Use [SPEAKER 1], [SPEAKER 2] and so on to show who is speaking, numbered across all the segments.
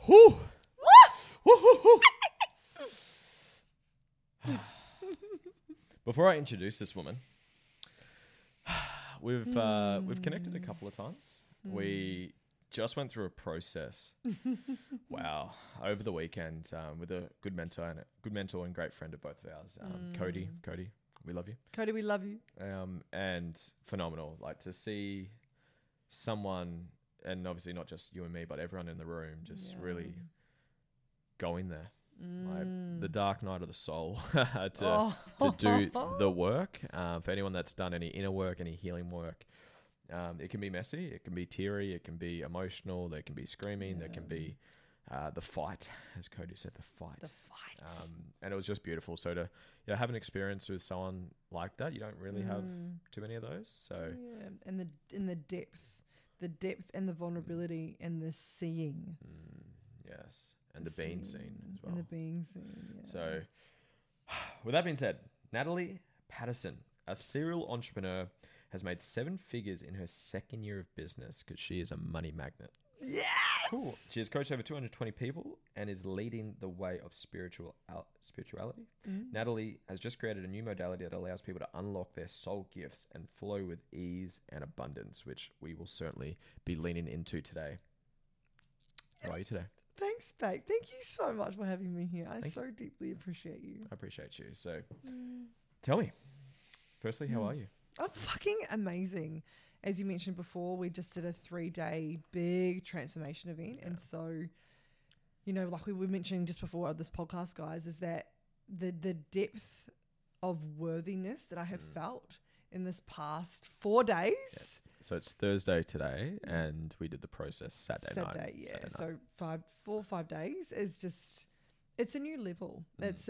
[SPEAKER 1] Whew. Whew, whew, whew. Before I introduce this woman, we've connected a couple of times. We just went through a process. Wow, over the weekend with a good mentor and great friend of both of ours, Cody, we love you.
[SPEAKER 2] Cody, we love you.
[SPEAKER 1] And phenomenal, like to see someone, and obviously not just you and me, but everyone in the room, just really going there. Like the dark night of the soul to do the work. For anyone that's done any inner work, any healing work, it can be messy, it can be teary, it can be emotional, there can be screaming, there can be the fight, as Cody said, the fight. And it was just beautiful. So to have an experience with someone like that, you don't really have too many of those. So
[SPEAKER 2] and the depth and the vulnerability and the seeing.
[SPEAKER 1] Yes. And the being scene as well.
[SPEAKER 2] And the being scene, yeah.
[SPEAKER 1] So, with that being said, Natalie Patterson, a serial entrepreneur, has made 7 figures in her second year of business because she is a money magnet.
[SPEAKER 2] Yes!
[SPEAKER 1] Cool. She has coached over 220 people and is leading the way of spirituality. Natalie has just created a new modality that allows people to unlock their soul gifts and flow with ease and abundance, which we will certainly be leaning into today. How are you today?
[SPEAKER 2] Thanks, babe. Thank you so much for having me here. I so deeply appreciate you.
[SPEAKER 1] I appreciate you. So, tell me, firstly, how are you?
[SPEAKER 2] I'm fucking amazing. As you mentioned before, we just did a 3-day big transformation event. Yeah. And so, like we were mentioning just before this podcast, guys, is that the depth of worthiness that I have felt in this past 4 days. Yes.
[SPEAKER 1] So it's Thursday today, and we did the process Saturday night.
[SPEAKER 2] Yeah. So 4 or 5 days is just, it's a new level. It's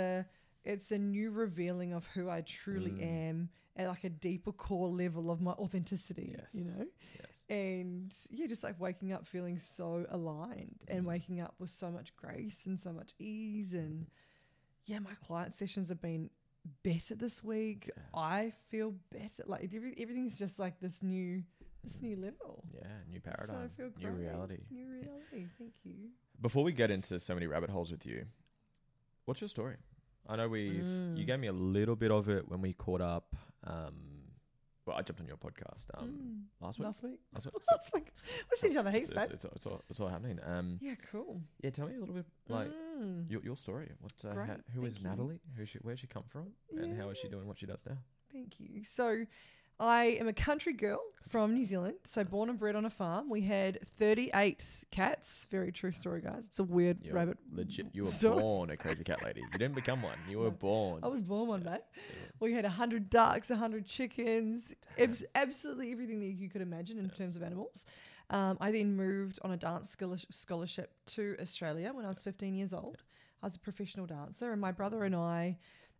[SPEAKER 2] a new revealing of who I truly am at like a deeper core level of my authenticity. Yes. And just like waking up feeling so aligned and waking up with so much grace and so much ease. And my client sessions have been better this week. I feel better. Like everything's just like this new level. Yeah,
[SPEAKER 1] new paradigm.
[SPEAKER 2] So I feel great.
[SPEAKER 1] New reality.
[SPEAKER 2] Thank you.
[SPEAKER 1] Before we get into so many rabbit holes with you, what's your story? I know you gave me a little bit of it when we caught up. Well, I jumped on your podcast last week.
[SPEAKER 2] Last week. We see each other heaps, babe.
[SPEAKER 1] It's all happening.
[SPEAKER 2] Yeah, cool.
[SPEAKER 1] Yeah, tell me a little bit like your story. Who is Natalie? Where's she come from? And how is she doing what she does now?
[SPEAKER 2] Thank you. So I am a country girl from New Zealand. So born and bred on a farm. We had 38 cats. Very true story, guys. It's a weird rabbit.
[SPEAKER 1] Legit. You were born a crazy cat lady. You didn't become one. You were born.
[SPEAKER 2] I was born one day. We had 100 ducks, 100 chickens. It was absolutely everything that you could imagine in terms of animals. I then moved on a dance scholarship to Australia when I was 15 years old. I was a professional dancer, and my brother and I...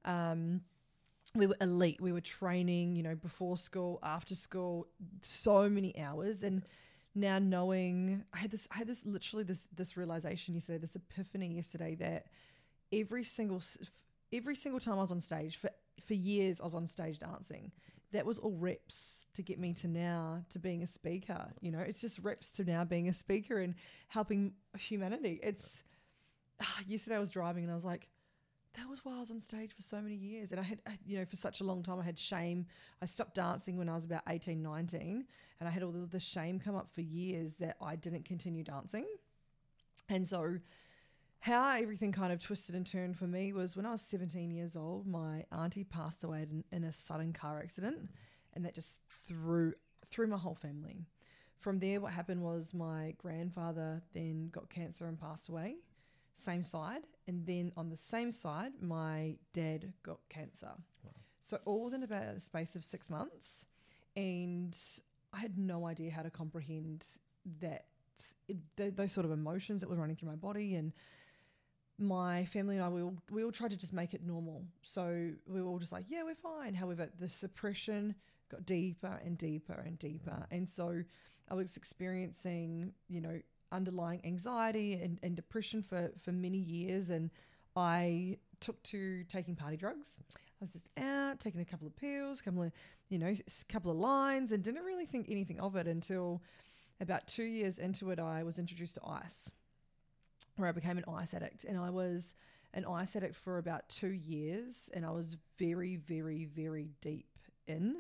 [SPEAKER 2] we were elite. We were training, before school, after school, so many hours. And now knowing, I had this literally this realization yesterday, this epiphany yesterday that every single time I was on stage for years, I was on stage dancing. That was all reps to get me to being a speaker. It's just reps to now being a speaker and helping humanity. It's yesterday I was driving and I was like, that was why I was on stage for so many years. And I had, for such a long time, I had shame. I stopped dancing when I was about 18, 19. And I had all the shame come up for years that I didn't continue dancing. And so how everything kind of twisted and turned for me was when I was 17 years old, my auntie passed away in a sudden car accident. And that just threw my whole family. From there, what happened was my grandfather then got cancer and passed away. Same side, and then on the same side, my dad got cancer. Wow. So all within about a space of 6 months, and I had no idea how to comprehend those sort of emotions that were running through my body. And my family and I, we all tried to just make it normal. So we were all just like, yeah, we're fine. However, the suppression got deeper and deeper and deeper, and so I was experiencing, underlying anxiety and depression for many years, and I took to taking party drugs. I was just out taking a couple of pills, couple of lines, and didn't really think anything of it until about 2 years into it, I was introduced to ice. where I became an ice addict, and I was an ice addict for about 2 years, and I was very, very, very deep in.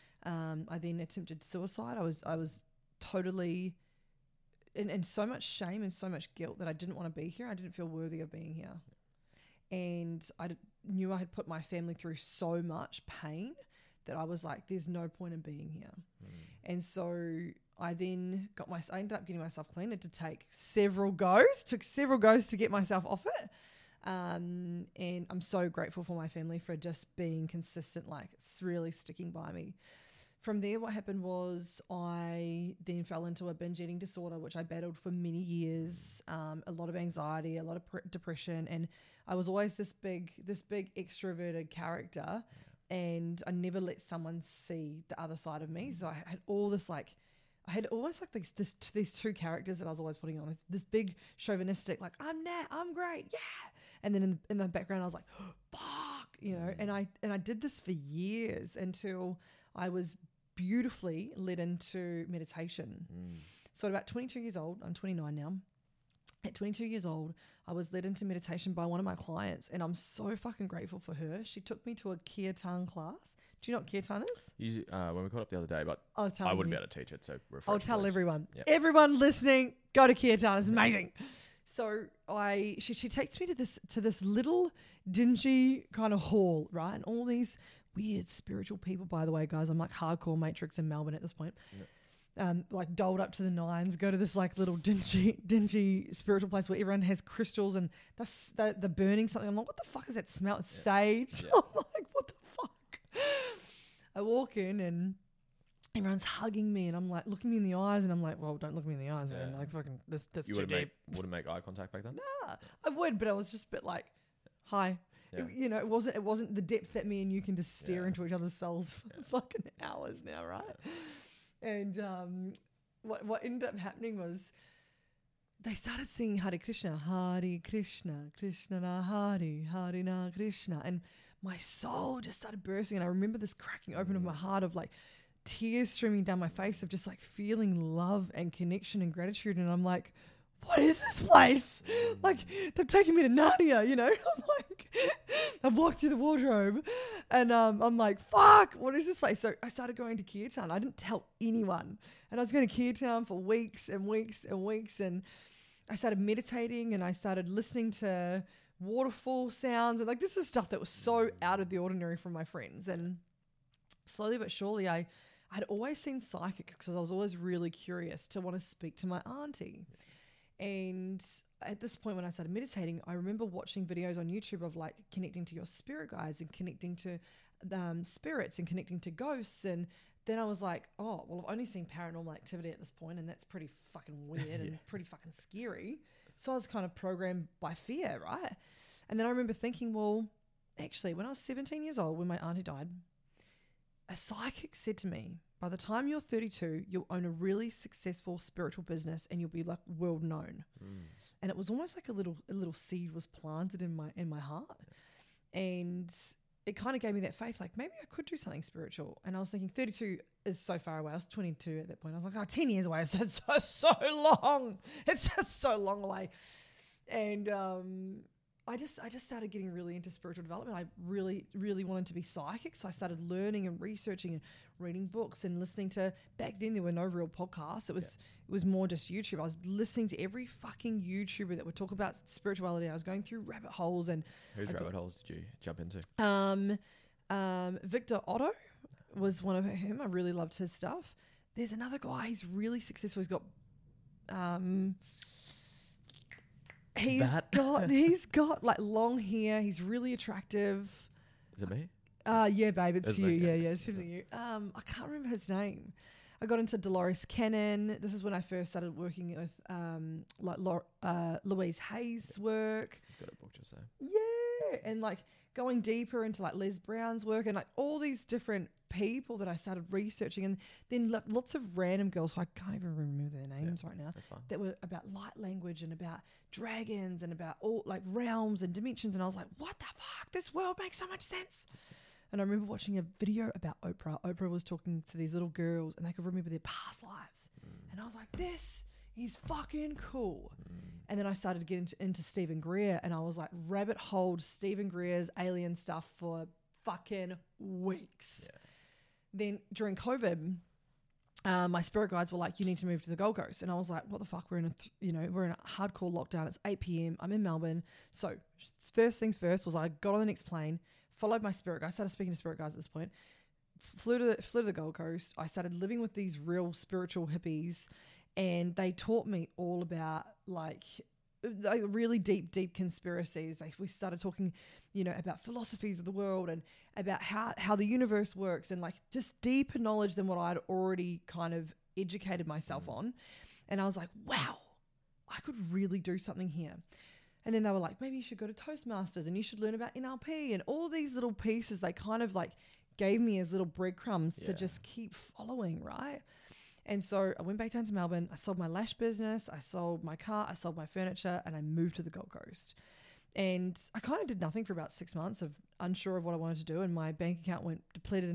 [SPEAKER 2] I then attempted suicide. I was totally in so much shame and so much guilt that I didn't want to be here. I didn't feel worthy of being here. And I knew I had put my family through so much pain that I was like, there's no point in being here. And so I then I ended up getting myself clean. It did take several goes to get myself off it. And I'm so grateful for my family for just being consistent. Like, it's really sticking by me. From there, what happened was I then fell into a binge eating disorder, which I battled for many years. A lot of anxiety, a lot of depression, and I was always this big extroverted character, and I never let someone see the other side of me. So I had all this I had almost like these two characters that I was always putting on. This big chauvinistic, like, I'm Nat, I'm great, yeah. And then in the background, I was like, oh, fuck, and I did this for years until I was beautifully led into meditation. So at about 22 years old, I'm 29 now. At 22 years old, I was led into meditation by one of my clients, and I'm so fucking grateful for her. She took me to a kirtan class. Do you know what kirtan is?
[SPEAKER 1] When we caught up the other day, but I wouldn't be able to teach it, so refresh.
[SPEAKER 2] I'll tell everyone.
[SPEAKER 1] Yep.
[SPEAKER 2] Everyone listening, go to kirtan. It's amazing. So she takes me to this little dingy kind of hall, right? And all these weird spiritual people, by the way, guys. I'm like hardcore Matrix in Melbourne at this point. Yep. Like doled up to the nines, go to this like little dingy spiritual place where everyone has crystals and they're burning something. I'm like, what the fuck is that smell? It's sage. I'm like, what the fuck? I walk in and everyone's hugging me, and I'm like looking me in the eyes, and I'm like, well, don't look me in the eyes, man. Like, fucking, that's too deep.
[SPEAKER 1] Wouldn't make eye contact back then?
[SPEAKER 2] Nah, I would, but I was just a bit like, hi. Yeah. It wasn't the depth that me and you can just stare into each other's souls for fucking hours now, right? Yeah. And what ended up happening was they started singing Hare Krishna, Krishna na Hare na Krishna, and my soul just started bursting, and I remember this cracking open of my heart of like tears streaming down my face of just like feeling love and connection and gratitude, and I'm like, what is this place? Like, they've taken me to Narnia, I'm like, I've walked through the wardrobe, and I'm like, fuck, what is this place? So I started going to kirtan. I didn't tell anyone, and I was going to kirtan for weeks and weeks and weeks, and I started meditating, and I started listening to waterfall sounds, and like, this is stuff that was so out of the ordinary from my friends. And slowly but surely, I'd always seen psychics because I was always really curious to want to speak to my auntie. And at this point, when I started meditating, I remember watching videos on YouTube of like connecting to your spirit guides and connecting to spirits and connecting to ghosts. And then I was like, oh, well, I've only seen paranormal activity at this point, and that's pretty fucking weird and pretty fucking scary. So I was kind of programmed by fear, right? And then I remember thinking, well, actually, when I was 17 years old, when my auntie died, a psychic said to me, by the time you're 32, you'll own a really successful spiritual business and you'll be like world known. And it was almost like a little seed was planted in my heart. And it kind of gave me that faith, like maybe I could do something spiritual. And I was thinking 32 is so far away. I was 22 at that point. I was like, 10 years away. It's so long. It's just so long away. And I just started getting really into spiritual development. I really, really wanted to be psychic. So I started learning and researching and reading books and listening to, back then there were no real podcasts. It was more just YouTube. I was listening to every fucking YouTuber that would talk about spirituality. I was going through rabbit holes. And
[SPEAKER 1] whose rabbit holes did you jump into?
[SPEAKER 2] Victor Otto was one of him. I really loved his stuff. There's another guy. He's really successful. He's got He's got like long hair. He's really attractive.
[SPEAKER 1] Is it me?
[SPEAKER 2] Yeah, babe, it's you. Yeah, it's definitely you. I can't remember his name. I got into Dolores Cannon. This is when I first started working with Louise Hay's work.
[SPEAKER 1] Got a book just there.
[SPEAKER 2] Yeah, and like going deeper into like Les Brown's work and like all these different people that I started researching, and then lots of random girls who I can't even remember their names right now, that were about light language and about dragons and about all like realms and dimensions, and I was like, what the fuck, this world makes so much sense. And I remember watching a video about Oprah. Oprah was talking to these little girls and they could remember their past lives. And I was like, this He's fucking cool. And then I started to get into Stephen Greer, and I was like rabbit holed Stephen Greer's alien stuff for fucking weeks. Yeah. Then during COVID, my spirit guides were like, you need to move to the Gold Coast. And I was like, what the fuck? We're in a hardcore lockdown. It's 8 p.m. I'm in Melbourne. So first things first was I got on the next plane, followed my spirit guides, started speaking to spirit guides at this point, flew to the Gold Coast. I started living with these real spiritual hippies, and they taught me all about like really deep conspiracies. We started talking, about philosophies of the world and about how the universe works, and like just deeper knowledge than what I'd already kind of educated myself on. And I was like, wow, I could really do something here. And then they were like, maybe you should go to Toastmasters and you should learn about NLP, and all these little pieces they kind of like gave me as little breadcrumbs to just keep following, right? And so I went back down to Melbourne. I sold my lash business. I sold my car. I sold my furniture, and I moved to the Gold Coast. And I kind of did nothing for about 6 months of unsure of what I wanted to do. And my bank account went depleted.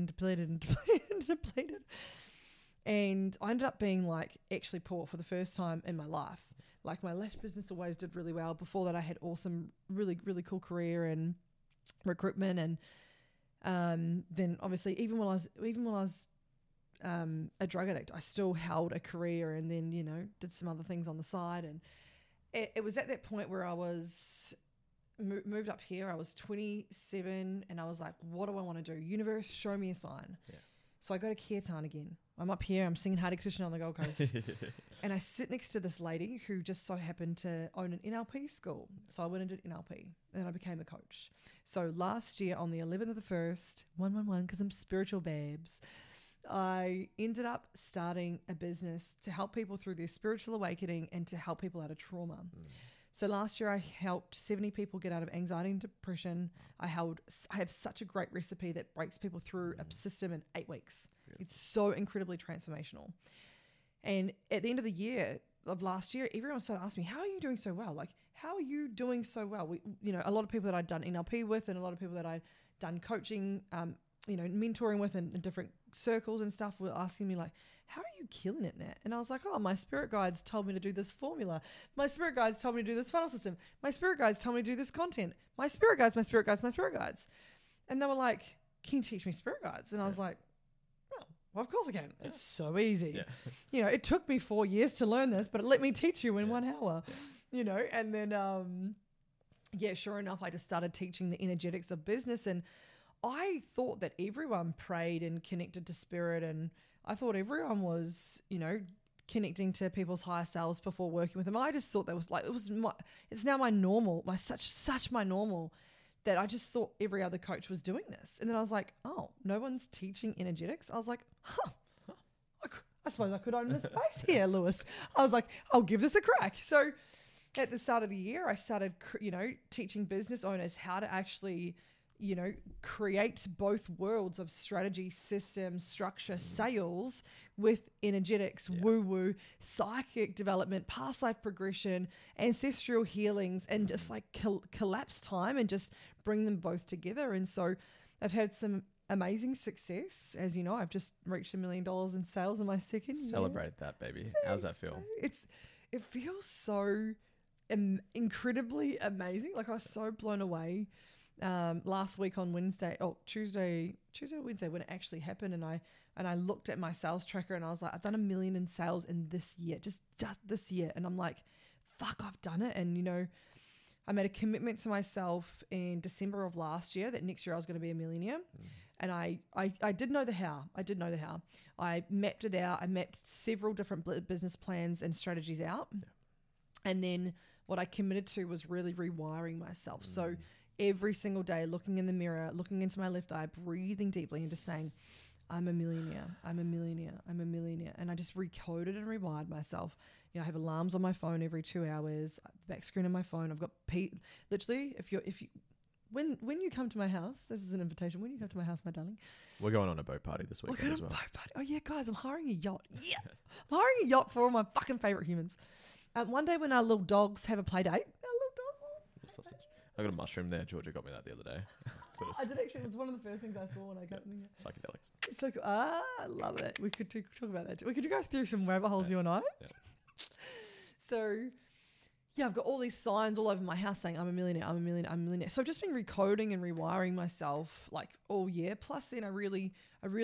[SPEAKER 2] And I ended up being like actually poor for the first time in my life. Like my lash business always did really well. Before that, I had awesome, really, really cool career in recruitment. And then obviously even while I was a drug addict, I still held a career, and then, did some other things on the side. And it was at that point where I was moved up here. I was 27, and I was like, what do I want to do? Universe, show me a sign. Yeah. So I go to Kirtan again. I'm up here. I'm singing Hare Krishna on the Gold Coast. And I sit next to this lady who just so happened to own an NLP school. So I went and did NLP, and I became a coach. So last year on the 11th of the 1st, 111, because I'm spiritual babes, I ended up starting a business to help people through their spiritual awakening and to help people out of trauma. So last year I helped 70 people get out of anxiety and depression. I have such a great recipe that breaks people through a system in 8 weeks. Beautiful. It's so incredibly transformational. And at the end of the year of last year, everyone started asking me, how are you doing so well? Like, how are you doing so well? A lot of people that I'd done NLP with, and a lot of people that I'd done coaching, mentoring with in different circles and stuff were asking me like, how are you killing it, Nat? And I was like, oh, my spirit guides told me to do this formula. My spirit guides told me to do this funnel system. My spirit guides told me to do this content. My spirit guides. And they were like, can you teach me spirit guides? And I was like, well, of course I can. Yeah. It's so easy. Yeah. It took me 4 years to learn this, but let me teach you in 1 hour, and then, sure enough, I just started teaching the energetics of business. And I thought that everyone prayed and connected to spirit, and I thought everyone was, connecting to people's higher selves before working with them. I just thought that was like, it's now my normal, such my normal, that I just thought every other coach was doing this. And then I was like, oh, no one's teaching energetics. I was like, I suppose I could own this space here, Lewis. I was like, I'll give this a crack. So at the start of the year, I started, teaching business owners how to actually, create both worlds of strategy, system, structure, sales with energetics, woo-woo, psychic development, past life progression, ancestral healings, and just like collapse time and just bring them both together. And so I've had some amazing success. As you know, I've just reached $1 million in sales in my second year.
[SPEAKER 1] Celebrate that, baby. Thanks, how's that feel?
[SPEAKER 2] It feels so incredibly amazing. Like I was so blown away. Last week on Tuesday or Wednesday when it actually happened, and I looked at my sales tracker and I was like, I've done $1 million in sales in this year, just this year. And I'm like, fuck, I've done it. And I made a commitment to myself in December of last year that next year I was going to be a millionaire. And I did know the how. I mapped it out. I mapped several different business plans and strategies out. And then what I committed to was really rewiring myself. So every single day, looking in the mirror, looking into my left eye, breathing deeply and just saying, I'm a millionaire. And I just recoded and rewired myself. I have alarms on my phone every 2 hours, back screen on my phone. I've got literally, when you come to my house, this is an invitation. When you come to my house, my darling.
[SPEAKER 1] We're going on a boat party this weekend as well.
[SPEAKER 2] Boat party. Oh yeah, guys, I'm hiring a yacht. Yeah. I'm hiring a yacht for all my fucking favorite humans. One day when our little dogs have a play date,
[SPEAKER 1] sausage. I got a mushroom there. Georgia got me that the other day.
[SPEAKER 2] I did actually. It was one of the first things I saw when I got in here.
[SPEAKER 1] Psychedelics.
[SPEAKER 2] It's so cool. I love it. We could talk about that too. We could go through some rabbit holes, you and I. So yeah, I've got all these signs all over my house saying I'm a millionaire, I'm a millionaire, I'm a millionaire. So I've just been recoding and rewiring myself like all year. Plus then I really,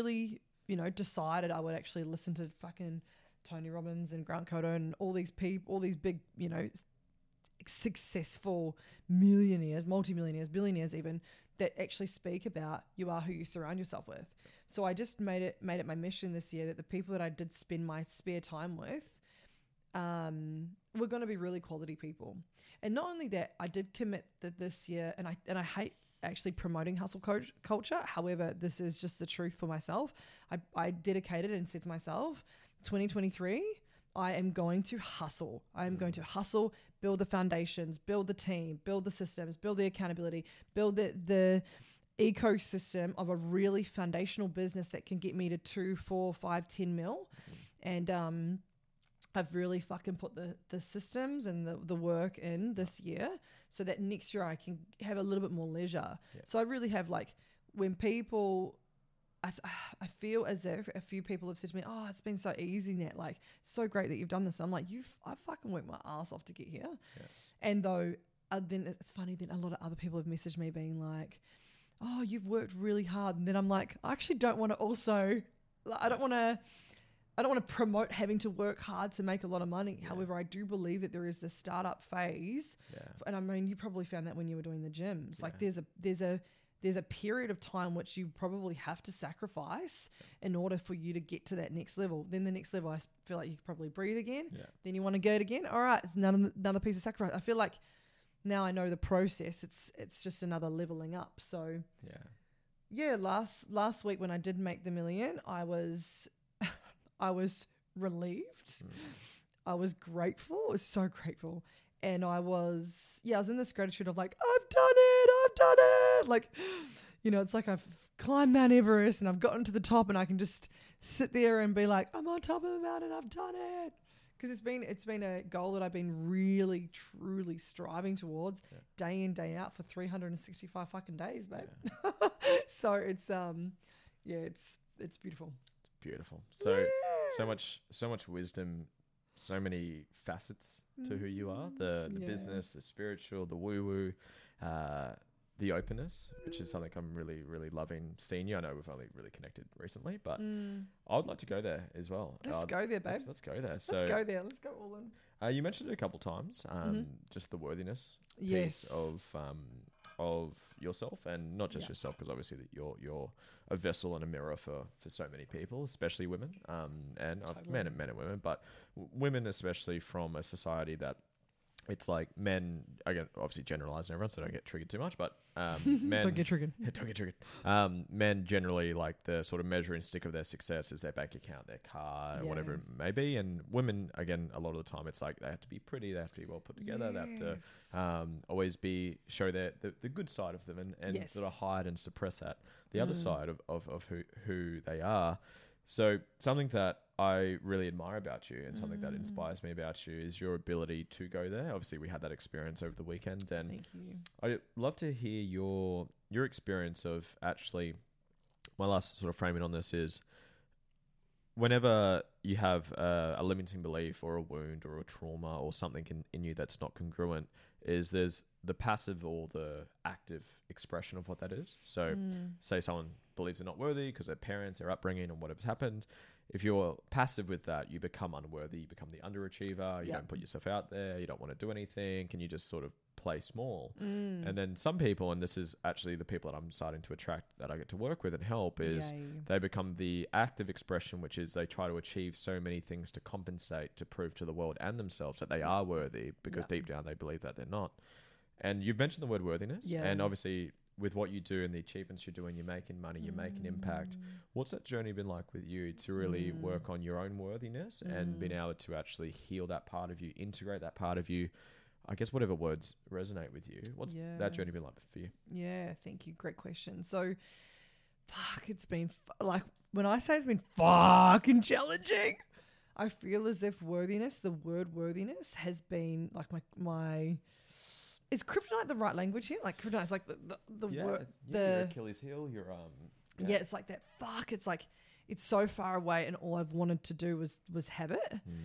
[SPEAKER 2] decided I would actually listen to fucking Tony Robbins and Grant Cardone and all these people, all these big, successful millionaires, multimillionaires, billionaires even, that actually speak about you are who you surround yourself with. So I just made it my mission this year that the people that I did spend my spare time with were going to be really quality people. And not only that, I did commit that this year, and I hate actually promoting hustle culture. However, this is just the truth for myself. I dedicated and said to myself, 2023, I am going to hustle. I am going to hustle, build the foundations, build the team, build the systems, build the accountability, build the ecosystem of a really foundational business that can get me to 2, 4, 5, 10 mil. And I've really fucking put the systems and the work in this year so that next year I can have a little bit more leisure. Yeah. So I really have, like, when people, I feel as if a few people have said to me, oh, it's been so easy, Nat, like, so great that you've done this. I'm like, I fucking worked my ass off to get here. Yeah. And though, then it's funny, then a lot of other people have messaged me being like, oh, you've worked really hard. And then I'm like, I actually don't want to also, I don't want to promote having to work hard to make a lot of money. Yeah. However, I do believe that there is this startup phase. Yeah. And I mean, you probably found that when you were doing the gyms. Yeah. Like there's a period of time which you probably have to sacrifice in order for you to get to that next level. Then the next level, I feel like you could probably breathe again. Yeah. Then you want to go it again. All right, it's another piece of sacrifice. I feel like now I know the process. It's just another leveling up. So yeah, last week when I did make the million, I was relieved. I was grateful. I was so grateful. And I was in this gratitude of like, I've done it. Like, it's like I've climbed Mount Everest and I've gotten to the top and I can just sit there and be like, I'm on top of the mountain. I've done it. Because it's been a goal that I've been really, truly striving towards day in, day out for 365 fucking days, babe. Yeah. So it's beautiful.
[SPEAKER 1] It's beautiful. So much wisdom, so many facets to who you are. The business, the spiritual, the woo-woo, the openness, which is something I'm really, really loving seeing you. I know we've only really connected recently, but I would like to go there as well.
[SPEAKER 2] Let's go there, babe.
[SPEAKER 1] Let's go there.
[SPEAKER 2] Let's go there. Let's go all in.
[SPEAKER 1] You mentioned it a couple times, just the worthiness piece of yourself, and not just yourself, because obviously that you're a vessel and a mirror for so many people, especially women, and men and women, but women especially from a society that it's like men, again, obviously generalizing everyone, so don't get triggered too much, but men...
[SPEAKER 2] Don't get triggered.
[SPEAKER 1] Don't get triggered. Men generally, like, the sort of measuring stick of their success is their bank account, their car, whatever it may be. And women, again, a lot of the time, it's like they have to be pretty, they have to be well put together, they have to always show the good side of them and sort of hide and suppress the other side of who they are. So something that I really admire about you and something that inspires me about you is your ability to go there. Obviously, we had that experience over the weekend, and
[SPEAKER 2] thank you.
[SPEAKER 1] I'd love to hear your experience of actually. My last sort of framing on this is, whenever you have a limiting belief or a wound or a trauma or something in you that's not congruent, there's the passive or the active expression of what that is. So say someone believes they're not worthy because their parents, their upbringing, or whatever's happened. If you're passive with that, you become unworthy, you become the underachiever, you don't put yourself out there, you don't want to do anything, and you just sort of play small. And then some people, and this is actually the people that I'm starting to attract that I get to work with and help, is they become the active expression, which is they try to achieve so many things to compensate, to prove to the world and themselves that they are worthy, because deep down they believe that they're not. And you've mentioned the word worthiness, and obviously with what you do and the achievements you're doing, you're making money, you're making impact. What's that journey been like with you to really work on your own worthiness and being able to actually heal that part of you, integrate that part of you? I guess whatever words resonate with you. What's that journey been like for you?
[SPEAKER 2] Yeah, thank you. Great question. So, it's been like, when I say it's been fucking challenging, I feel as if the word worthiness has been like my is kryptonite the right language here? Like, kryptonite is like the word,
[SPEAKER 1] your Achilles heel, your
[SPEAKER 2] it's like that. It's like it's so far away, and all I've wanted to do was have it.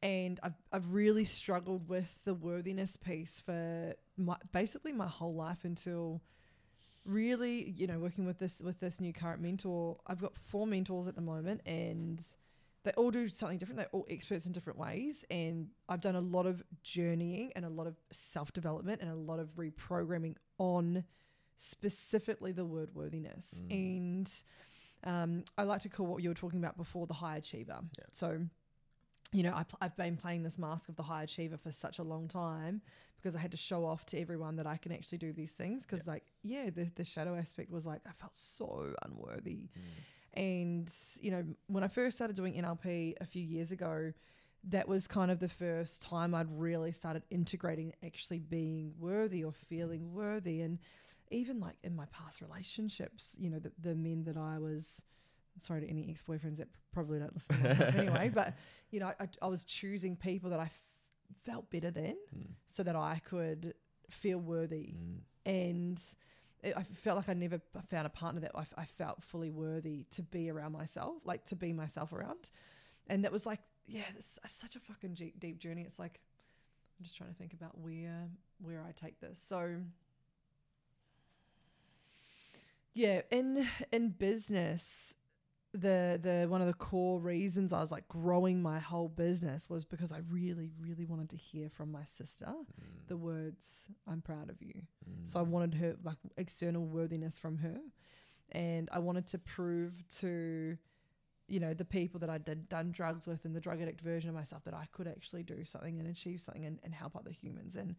[SPEAKER 2] And I've really struggled with the worthiness piece for basically my whole life until really, working with this new current mentor. I've got 4 mentors at the moment, and they all do something different. They're all experts in different ways. And I've done a lot of journeying and a lot of self-development and a lot of reprogramming on specifically the word worthiness. And I like to call what you were talking about before the high achiever. Yeah. So, I've been playing this mask of the high achiever for such a long time because I had to show off to everyone that I can actually do these things. Because the shadow aspect was like, I felt so unworthy. And, when I first started doing NLP a few years ago, that was kind of the first time I'd really started integrating actually being worthy or feeling worthy. And even like in my past relationships, the men that I was, sorry to any ex-boyfriends that probably don't listen to myself anyway, but, I was choosing people that I felt better than so that I could feel worthy. And I felt like I never found a partner that I felt fully worthy to be around myself, like to be myself around. And that was like, this is such a fucking deep journey. It's like, I'm just trying to think about where I take this. So in business, the one of the core reasons I was like growing my whole business was because I really, really wanted to hear from my sister the words, "I'm proud of you." So I wanted her, like, external worthiness from her. And I wanted to prove to, the people that I'd done drugs with and the drug addict version of myself that I could actually do something and achieve something and help other humans. And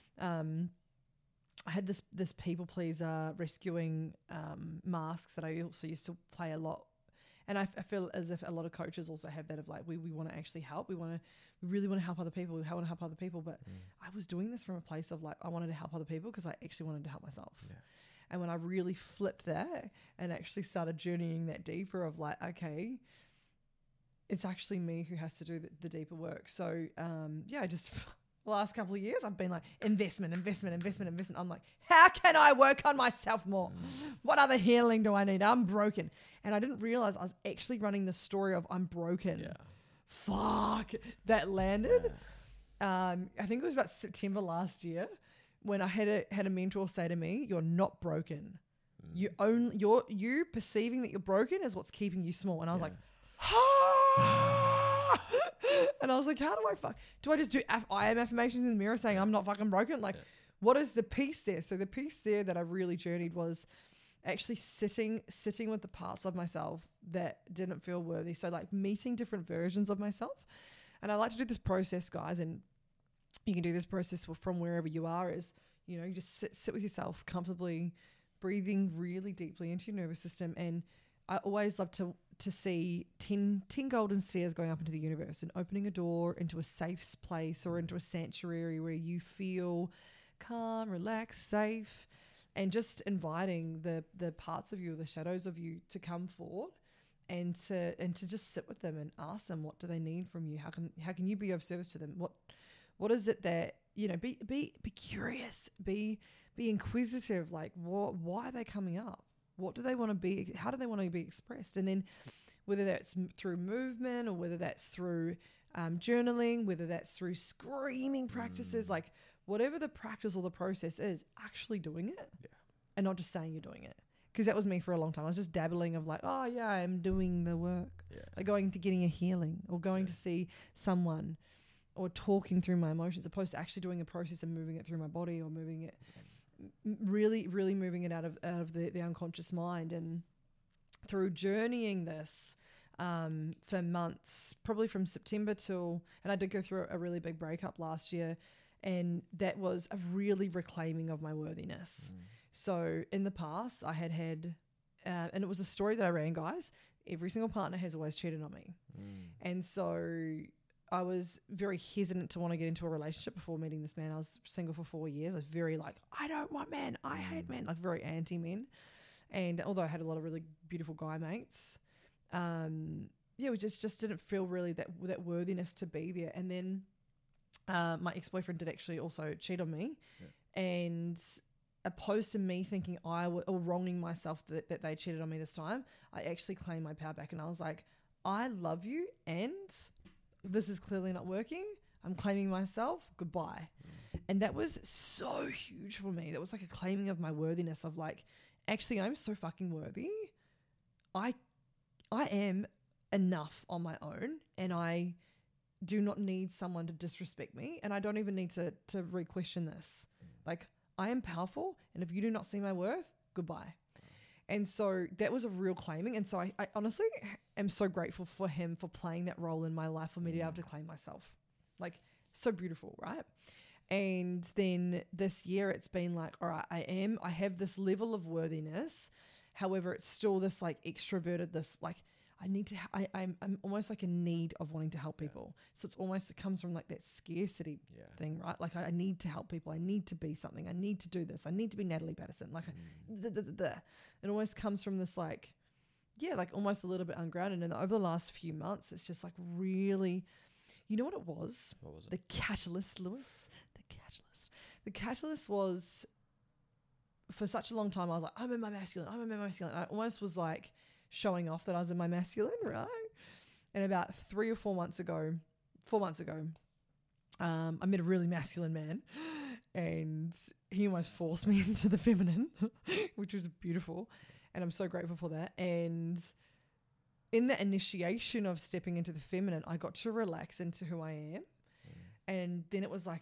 [SPEAKER 2] I had this people pleaser rescuing masks that I also used to play a lot. And I feel as if a lot of coaches also have that of like, we want to actually help. We really want to help other people. We want to help other people. But I was doing this from a place of like, I wanted to help other people because I actually wanted to help myself. Yeah. And when I really flipped that and actually started journeying that deeper of like, okay, it's actually me who has to do the deeper work. So, just the last couple of years, I've been like, investment. I'm like, how can I work on myself more? What other healing do I need? I'm broken. And I didn't realize I was actually running the story of I'm broken. Yeah. Fuck, that landed. Yeah. I think it was about September last year when I had a mentor say to me, "You're not broken. You perceiving that you're broken is what's keeping you small." And I was like, and I was like, how do I just do I am affirmations in the mirror saying I'm not fucking broken? Like, what is the piece there? So the piece there that I really journeyed was actually sitting with the parts of myself that didn't feel worthy. So like meeting different versions of myself. And I like to do this process, guys, and you can do this process from wherever you are, is, you just sit with yourself comfortably, breathing really deeply into your nervous system. And I always love to see 10 golden stairs going up into the universe and opening a door into a safe place or into a sanctuary where you feel calm, relaxed, safe, and just inviting the parts of you, the shadows of you, to come forward and to just sit with them and ask them, what do they need from you? How can you be of service to them? What is it that, be curious, be inquisitive, like why are they coming up? What do they want to be? How do they want to be expressed? And then whether that's through movement or whether that's through journaling, whether that's through screaming practices, like whatever the practice or the process is, actually doing it and not just saying you're doing it. Because that was me for a long time. I was just dabbling of like, oh yeah, I'm doing the work. Yeah. Like going to getting a healing or going to see someone or talking through my emotions, opposed to actually doing a process and moving it through my body or moving it, really, really moving it out of the unconscious mind. And through journeying this for months, probably from September and I did go through a really big breakup last year, and that was a really reclaiming of my worthiness. So in the past I had and it was a story that I ran, guys, every single partner has always cheated on me. And so I was very hesitant to want to get into a relationship before meeting this man. I was single for 4 years. I was very like, I don't want men. I hate men. Like very anti-men. And although I had a lot of really beautiful guy mates, we just didn't feel really that worthiness to be there. And then my ex-boyfriend did actually also cheat on me. Yeah. And opposed to me thinking or wronging myself that they cheated on me this time, I actually claimed my power back. And I was like, I love you, and this is clearly not working. I'm claiming myself. Goodbye. And that was so huge for me. That was like a claiming of my worthiness of like, actually, I'm so fucking worthy. I am enough on my own, and I do not need someone to disrespect me, and I don't even need to re-question this. Like, I am powerful, and if you do not see my worth, goodbye. And so that was a real claiming. And so I honestly am so grateful for him for playing that role in my life for me to be able to claim myself. Like, so beautiful, right? And then this year it's been like, all right, I have this level of worthiness. However, it's still this like extroverted, this like, I'm almost like a need of wanting to help people. So it's almost, it comes from like that scarcity thing, right? Like I need to help people. I need to be something. I need to do this. I need to be Natalie Patterson. Like it almost comes from this like, like almost a little bit ungrounded. And over the last few months, it's just like really, you know what it was?
[SPEAKER 1] What was it?
[SPEAKER 2] The catalyst, Lewis. The catalyst was, for such a long time, I was like, I'm in my masculine. I almost was like showing off that I was in my masculine, right? And about 3 or 4 months ago, I met a really masculine man, and he almost forced me into the feminine, which was beautiful. And I'm so grateful for that. And in the initiation of stepping into the feminine, I got to relax into who I am. And then it was like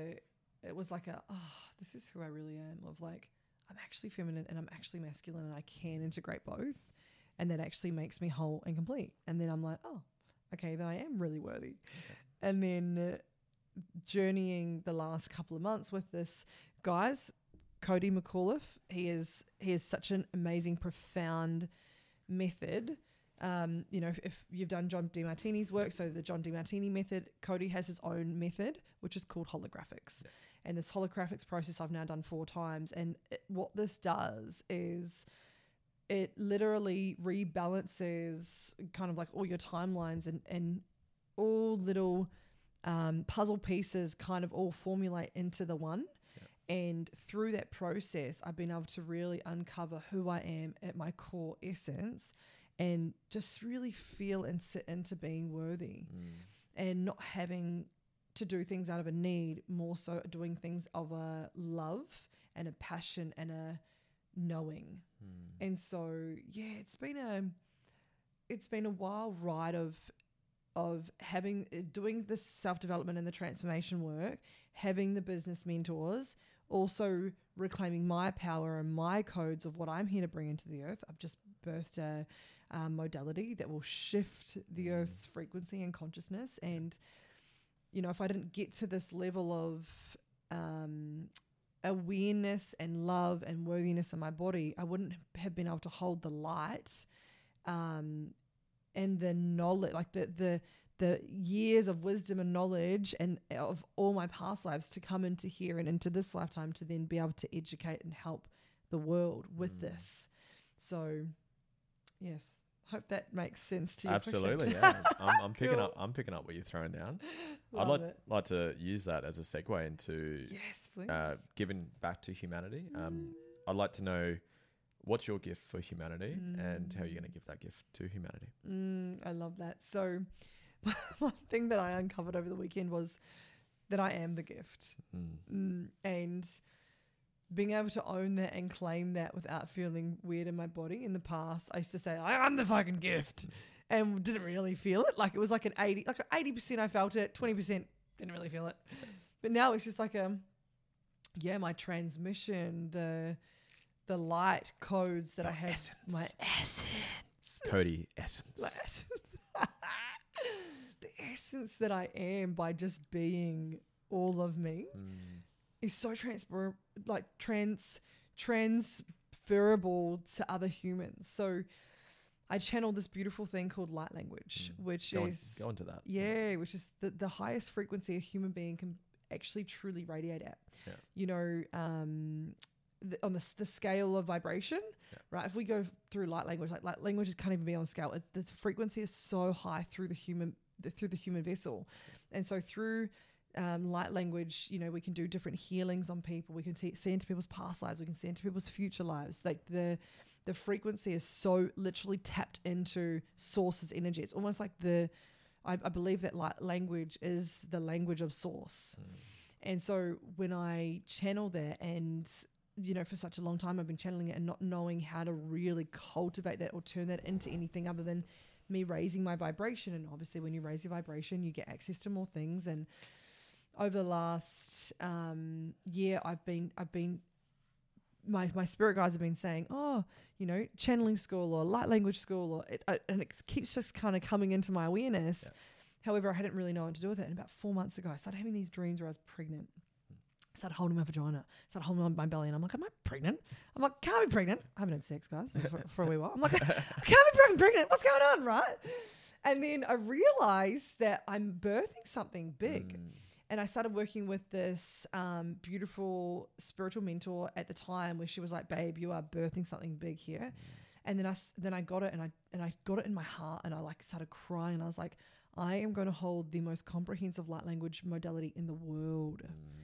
[SPEAKER 2] this is who I really am, of like, I'm actually feminine and I'm actually masculine, and I can integrate both. And that actually makes me whole and complete. And then I'm like, oh, okay, then I am really worthy. Okay. And then journeying the last couple of months with this, guys, Cody McAuliffe, he is such an amazing, profound method. If you've done John Demartini's work, so the John Demartini method, Cody has his own method, which is called holographics. Yeah. And this holographics process I've now done 4 times. And what this does is it literally rebalances kind of like all your timelines, and all little puzzle pieces kind of all formulate into the one. Yeah. And through that process, I've been able to really uncover who I am at my core essence, and just really feel and sit into being worthy, and not having to do things out of a need, more so doing things of a love and a passion and a knowing. And so, it's been a wild ride of doing this self-development and the transformation work, having the business mentors, also reclaiming my power and my codes of what I'm here to bring into the earth. I've just birthed a modality that will shift the earth's frequency and consciousness. And, if I didn't get to this level of awareness and love and worthiness in my body, I wouldn't have been able to hold the light and the knowledge, like the years of wisdom and knowledge and of all my past lives to come into here and into this lifetime to then be able to educate and help the world with this. So, yes, hope that makes sense to you.
[SPEAKER 1] Absolutely, yeah. I'm picking up. I'm picking up what you're throwing down. I'd like to use that as a segue into giving back to humanity. I'd like to know, what's your gift for humanity, and how you're going to give that gift to humanity.
[SPEAKER 2] I love that. So one thing that I uncovered over the weekend was that I am the gift. And being able to own that and claim that without feeling weird in my body. In the past, I used to say, I'm the fucking gift, and didn't really feel it. Like, it was like 80% I felt it, 20% didn't really feel it. But now it's just like my transmission, the light codes that I have,
[SPEAKER 1] essence.
[SPEAKER 2] My essence.
[SPEAKER 1] Cody essence.
[SPEAKER 2] The essence that I am by just being all of me is so transferable to other humans. So I channel this beautiful thing called light language, which
[SPEAKER 1] go into that.
[SPEAKER 2] Yeah, which is the highest frequency a human being can actually truly radiate at. Yeah. On the scale of vibration, right? If we go through light language, like light language can't even be on scale. The frequency is so high through the human vessel, and so through light language, we can do different healings on people. We can see into people's past lives. We can see into people's future lives. Like the frequency is so literally tapped into source's energy. It's almost like I believe that language is the language of source. And so when I channel that, and for such a long time I've been channeling it and not knowing how to really cultivate that or turn that into anything other than me raising my vibration. And obviously when you raise your vibration, you get access to more things. And over the last year, my spirit guides have been saying, channeling school or light language school, and it keeps just kind of coming into my awareness. Yeah. However, I hadn't really known what to do with it. And about 4 months ago, I started having these dreams where I was pregnant. I started holding my vagina, started holding my belly, and I'm like, am I pregnant? I'm like, can't be pregnant. I haven't had sex, guys, for a wee while. I'm like, I can't be pregnant. What's going on, right? And then I realized that I'm birthing something big. And I started working with this beautiful spiritual mentor at the time, where she was like, babe, you are birthing something big here. And then I got it, and I got it in my heart, and I started crying, and I was like, I am going to hold the most comprehensive light language modality in the world.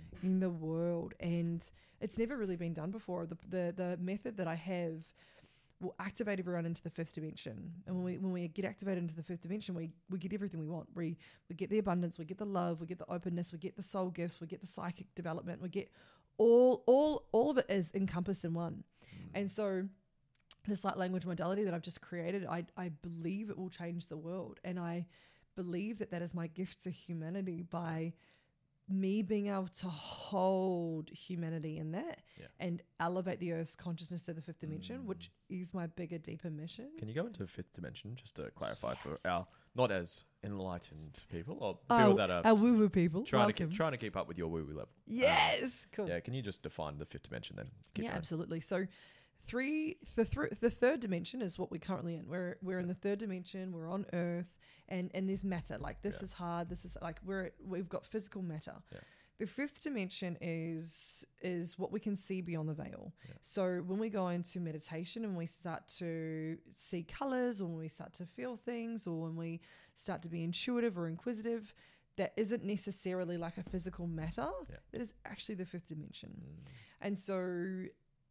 [SPEAKER 2] And it's never really been done before. The method that I have will activate everyone into the fifth dimension. And when we get activated into the fifth dimension, we get everything we want. We get the abundance, we get the love, we get the openness, we get the soul gifts, we get the psychic development, we get all of it is encompassed in one. And so this light language modality that I've just created, I believe it will change the world. And I believe that is my gift to humanity, by me being able to hold humanity in that and elevate the Earth's consciousness to the fifth dimension, which is my bigger, deeper mission.
[SPEAKER 1] Can you go into fifth dimension just to clarify for our not as enlightened people, or people that are
[SPEAKER 2] our woo-woo people
[SPEAKER 1] trying to keep up with your woo-woo level?
[SPEAKER 2] Yes, cool.
[SPEAKER 1] Yeah, can you just define the fifth dimension then?
[SPEAKER 2] Yeah, absolutely. So the third dimension is what we're currently in. We're in the third dimension. We're on Earth, and there's matter. Like this is hard. This is like we've got physical matter. Yeah. The fifth dimension is what we can see beyond the veil. Yeah. So when we go into meditation and we start to see colors, or when we start to feel things, or when we start to be intuitive or inquisitive, that isn't necessarily like a physical matter. Yeah. That is actually the fifth dimension. And so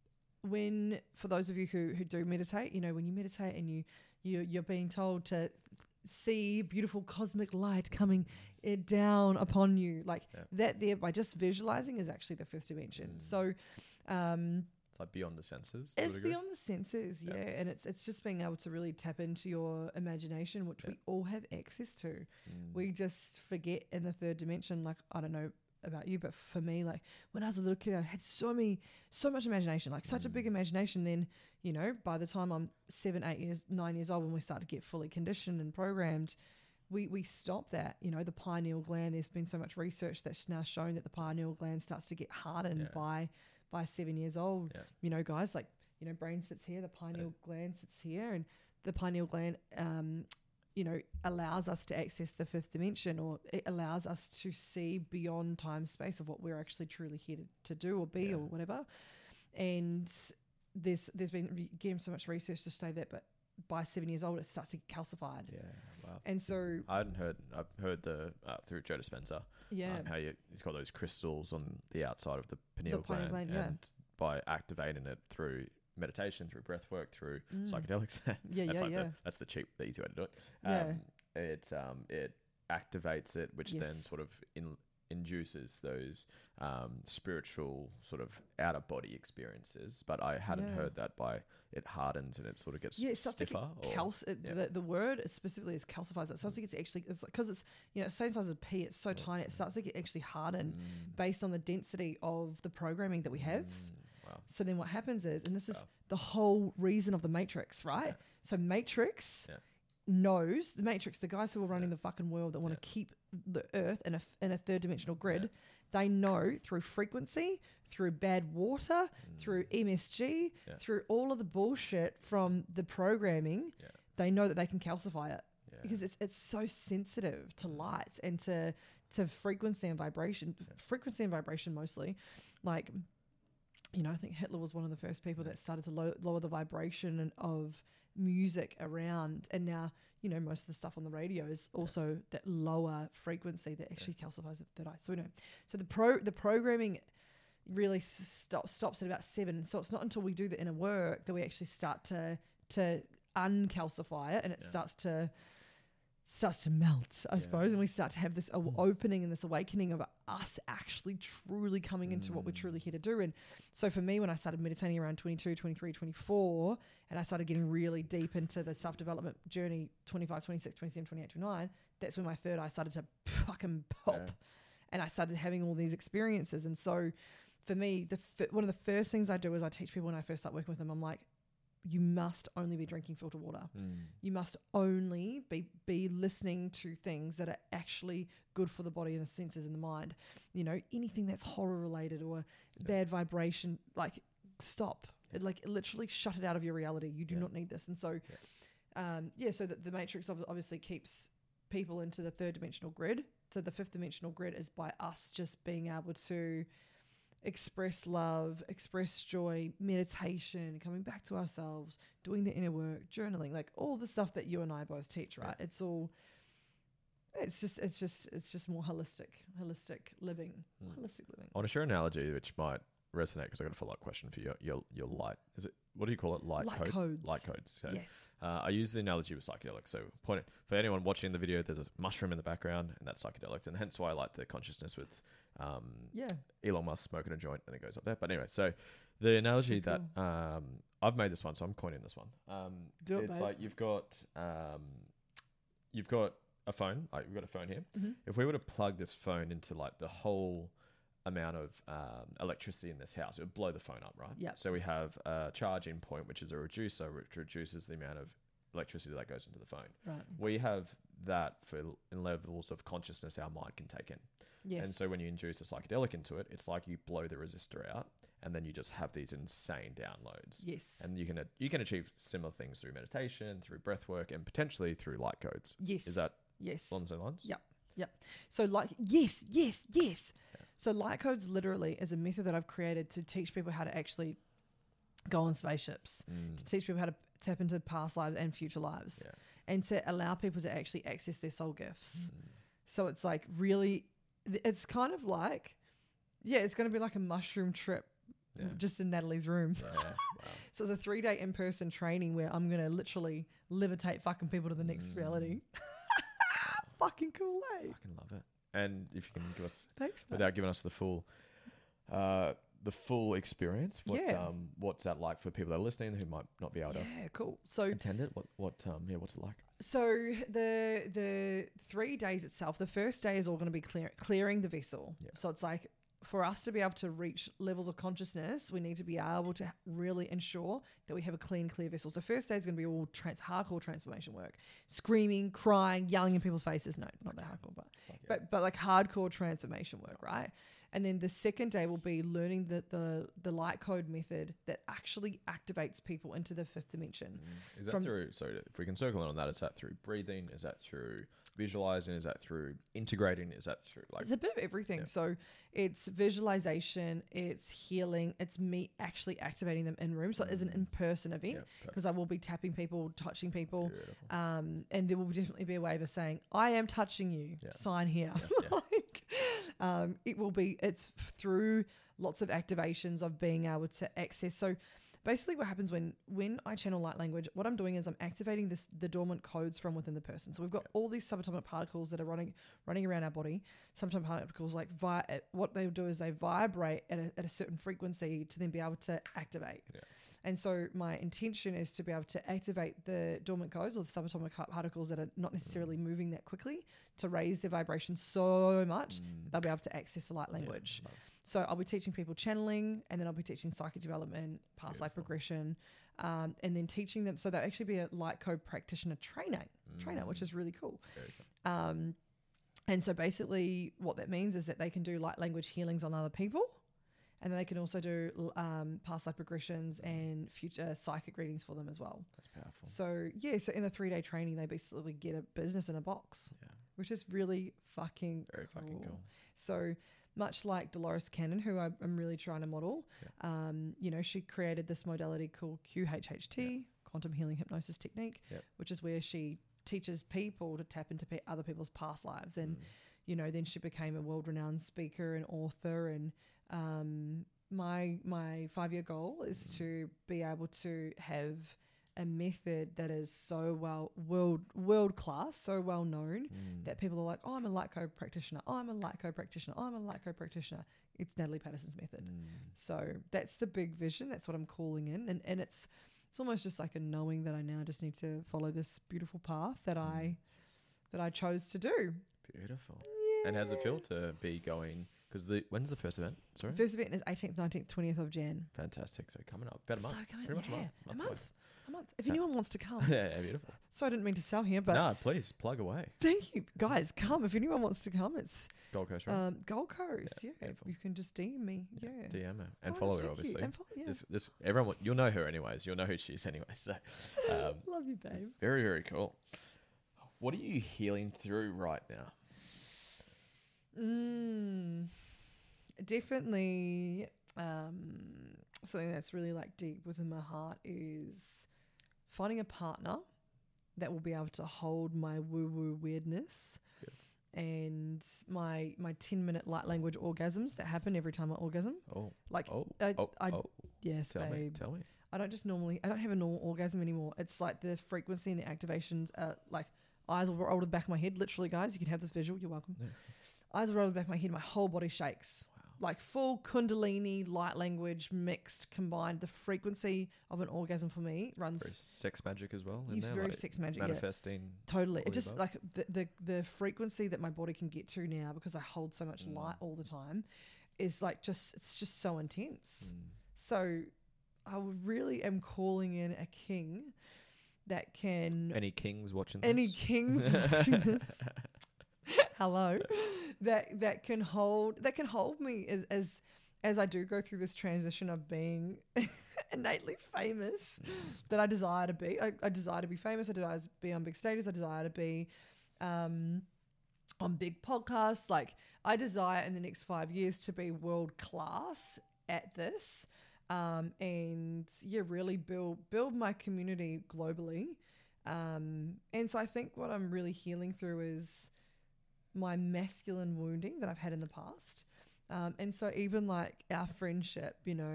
[SPEAKER 2] for those of you who do meditate, when you meditate and you're being told to see beautiful cosmic light coming down upon you, that there, by just visualizing, is actually the fifth dimension. So
[SPEAKER 1] it's like beyond the senses.
[SPEAKER 2] It's beyond the senses, yeah. And it's just being able to really tap into your imagination, which we all have access to. We just forget in the third dimension. Like, I don't know about you, but for me, like when I was a little kid, I had so much imagination, like such a big imagination. Then, by the time I'm 7, 8 years, 9 years old, when we start to get fully conditioned and programmed, we stop that. The pineal gland, there's been so much research that's now shown that the pineal gland starts to get hardened by 7 years old. Guys, brain sits here, the pineal gland sits here, and the pineal gland allows us to access the fifth dimension, or it allows us to see beyond time, space, of what we're actually truly here to do or be or whatever. And there's been again so much research to say that, but by 7 years old, it starts to get calcified. Yeah, wow. And so
[SPEAKER 1] I've heard through Joe Dispenza, how he's got those crystals on the outside of the pineal gland, and by activating it through meditation, through breath work, through psychedelics. That's the cheap, the easy way to do it. It activates it, which then sort of induces those spiritual sort of outer body experiences. But I hadn't heard that by it hardens and it sort of gets stiffer.
[SPEAKER 2] The word specifically is calcifies. It starts to get it's because it's same size as a pea. It's so tiny. It starts to get actually hardened based on the density of the programming that we have. Wow. So then what happens is, and this is the whole reason of the Matrix, right? Yeah. So Matrix knows, the guys who are running the fucking world that want to keep the Earth in a third dimensional grid, they know through frequency, through bad water, through MSG, through all of the bullshit from the programming, they know that they can calcify it because it's so sensitive to light and to frequency and vibration. Frequency and vibration mostly, like. I think Hitler was one of the first people that started to lower the vibration of music around. And now, most of the stuff on the radio is also that lower frequency that actually calcifies the third eye. So we know. So the programming really stops at about 7. So it's not until we do the inner work that we actually start to uncalcify it, and it starts to starts to melt, I suppose, and we start to have this opening and this awakening of us actually truly coming into what we're truly here to do. And so for me, when I started meditating around 22, 23, 24, and I started getting really deep into the self-development journey, 25, 26, 27, 28, 29, that's when my third eye started to fucking pop. Yeah. And I started having all these experiences. And so for me, one of the first things I do is I teach people when I first start working with them, I'm like, you must only be drinking filtered water. You must only be listening to things that are actually good for the body and the senses and the mind. You know, anything that's horror related or bad vibration, like stop. Like literally shut it out of your reality. You do not need this. And so, so the Matrix obviously keeps people into the third dimensional grid. So the fifth dimensional grid is by us just being able to express love, express joy, meditation, coming back to ourselves, doing the inner work, journaling, like all the stuff that you and I both teach, right? Yeah. It's just more holistic living. Holistic living.
[SPEAKER 1] I want to share an analogy which might resonate because I got a follow-up question for your light. Is it, what do you call it? Light codes. Light codes. Okay.
[SPEAKER 2] Yes.
[SPEAKER 1] I use the analogy with psychedelics. So for anyone watching the video, there's a mushroom in the background, and that's psychedelics, and hence why I like the consciousness with Elon Musk smoking a joint and it goes up there. But anyway, so the analogy that I've made this one, so I'm coining this one. It's like you've got a phone. Like we've got a phone here. Mm-hmm. If we were to plug this phone into like the whole amount of electricity in this house, it would blow the phone up, right?
[SPEAKER 2] Yeah.
[SPEAKER 1] So we have a charging point, which is a reducer, which reduces the amount of electricity that goes into the phone.
[SPEAKER 2] Right.
[SPEAKER 1] We have that in levels of consciousness our mind can take in.
[SPEAKER 2] Yes.
[SPEAKER 1] And so when you induce a psychedelic into it, it's like you blow the resistor out, and then you just have these insane downloads.
[SPEAKER 2] Yes.
[SPEAKER 1] And you can achieve similar things through meditation, through breath work, and potentially through light codes.
[SPEAKER 2] Yes.
[SPEAKER 1] Is that along those lines?
[SPEAKER 2] Yep. So like, yes. Yeah. So light codes literally is a method that I've created to teach people how to actually go on spaceships, to teach people how to tap into past lives and future lives, and to allow people to actually access their soul gifts. So it's like really, it's kind of like, it's going to be like a mushroom trip just in Natalie's room. Yeah, wow. So it's a 3-day in-person training where I'm going to literally levitate fucking people to the next reality. Fucking cool, eh?
[SPEAKER 1] I can love it. And if you can give us,
[SPEAKER 2] thanks,
[SPEAKER 1] without giving us the full experience, what's that like for people that are listening who might not be able to attend it? What's it like?
[SPEAKER 2] So the 3 days itself, the first day is all going to be clearing the vessel. Yeah. So it's like, for us to be able to reach levels of consciousness, we need to be able to really ensure that we have a clear vessel. So first day is going to be all hardcore transformation work, screaming, crying, yelling in people's faces. No, not that hardcore, but like hardcore transformation work, right? And then the second day will be learning the light code method that actually activates people into the fifth dimension.
[SPEAKER 1] Is that through? So if we can circle in on that, is that through breathing? Is that through visualizing? Is that through integrating? Is that through like?
[SPEAKER 2] It's a bit of everything. Yeah. So it's visualization, it's healing, it's me actually activating them in room. So it is an in-person event because I will be tapping people, touching people, and there will definitely be a way of saying, "I am touching you. Sign here." It's through lots of activations of being able to access. So basically what happens when I channel light language, what I'm doing is I'm activating the dormant codes from within the person. So we've got all these subatomic particles that are running around our body. Subatomic particles, like what they do is they vibrate at a certain frequency to then be able to activate. Yeah. And so my intention is to be able to activate the dormant codes or the subatomic particles that are not necessarily moving that quickly to raise their vibration so much that they'll be able to access the light language. Yeah, so I'll be teaching people channeling, and then I'll be teaching psychic development, past life regression, and then teaching them. So they'll actually be a light code practitioner trainer, which is really cool. And so basically what that means is that they can do light language healings on other people. And then they can also do past life regressions and future psychic readings for them as well.
[SPEAKER 1] That's powerful.
[SPEAKER 2] So in the 3-day training, they basically get a business in a box, which is really fucking
[SPEAKER 1] fucking cool.
[SPEAKER 2] So much like Dolores Cannon, who I'm really trying to model, she created this modality called QHHT, Quantum Healing Hypnosis Technique, which is where she teaches people to tap into other people's past lives. And, then she became a world-renowned speaker and author, and my 5-year goal is to be able to have a method that is so world class, so well known that people are like, oh, I'm a light code practitioner. Oh, I'm a light code practitioner. Oh, I'm a light code practitioner. It's Natalie Patterson's method. So that's the big vision. That's what I'm calling in. And it's almost just like a knowing that I now just need to follow this beautiful path that I chose to do.
[SPEAKER 1] Beautiful.
[SPEAKER 2] Yeah.
[SPEAKER 1] And how does it feel to be going? Because when's the first event? Sorry?
[SPEAKER 2] First event is 18th, 19th, 20th of Jan.
[SPEAKER 1] Fantastic. So coming up. About a month.
[SPEAKER 2] So coming,
[SPEAKER 1] pretty much a month.
[SPEAKER 2] A month. If anyone wants to come.
[SPEAKER 1] Yeah, beautiful.
[SPEAKER 2] So I didn't mean to sell here, but
[SPEAKER 1] no, please plug away.
[SPEAKER 2] thank you, guys. Come if anyone wants to come. It's
[SPEAKER 1] Gold Coast, right?
[SPEAKER 2] Gold Coast. Yeah,
[SPEAKER 1] beautiful.
[SPEAKER 2] you can just DM me. Yeah,
[SPEAKER 1] DM her and follow her, obviously.
[SPEAKER 2] And
[SPEAKER 1] This everyone, you'll know her anyways. You'll know who she is anyway. So,
[SPEAKER 2] love you, babe.
[SPEAKER 1] Very, very cool. What are you healing through right now?
[SPEAKER 2] Definitely, something that's really like deep within my heart is finding a partner that will be able to hold my woo-woo weirdness and my 10-minute light language orgasms that happen every time I orgasm. Yes,
[SPEAKER 1] Tell
[SPEAKER 2] babe.
[SPEAKER 1] Tell me.
[SPEAKER 2] I don't have a normal orgasm anymore. It's like the frequency and the activations are like eyes will roll to the back of my head. Literally, guys, you can have this visual. You're welcome. Yeah. Eyes will roll to the back of my head. My whole body shakes. Wow. Like full Kundalini, light language, mixed, combined. The frequency of an orgasm for me runs...
[SPEAKER 1] Very sex magic as well.
[SPEAKER 2] It's very sex magic,
[SPEAKER 1] manifesting.
[SPEAKER 2] Yeah. Totally. It just like the frequency that my body can get to now because I hold so much light all the time is like it's just so intense. So I really am calling in a king that can...
[SPEAKER 1] Any kings watching this?
[SPEAKER 2] Any kings watching this? Hello. That can hold me as I do go through this transition of being innately famous that I desire to be. I desire to be famous. I desire to be on big stages. I desire to be on big podcasts. Like I desire in the next 5 years to be world class at this. And really build my community globally. And so I think what I'm really healing through is my masculine wounding that I've had in the past. And so even like our friendship,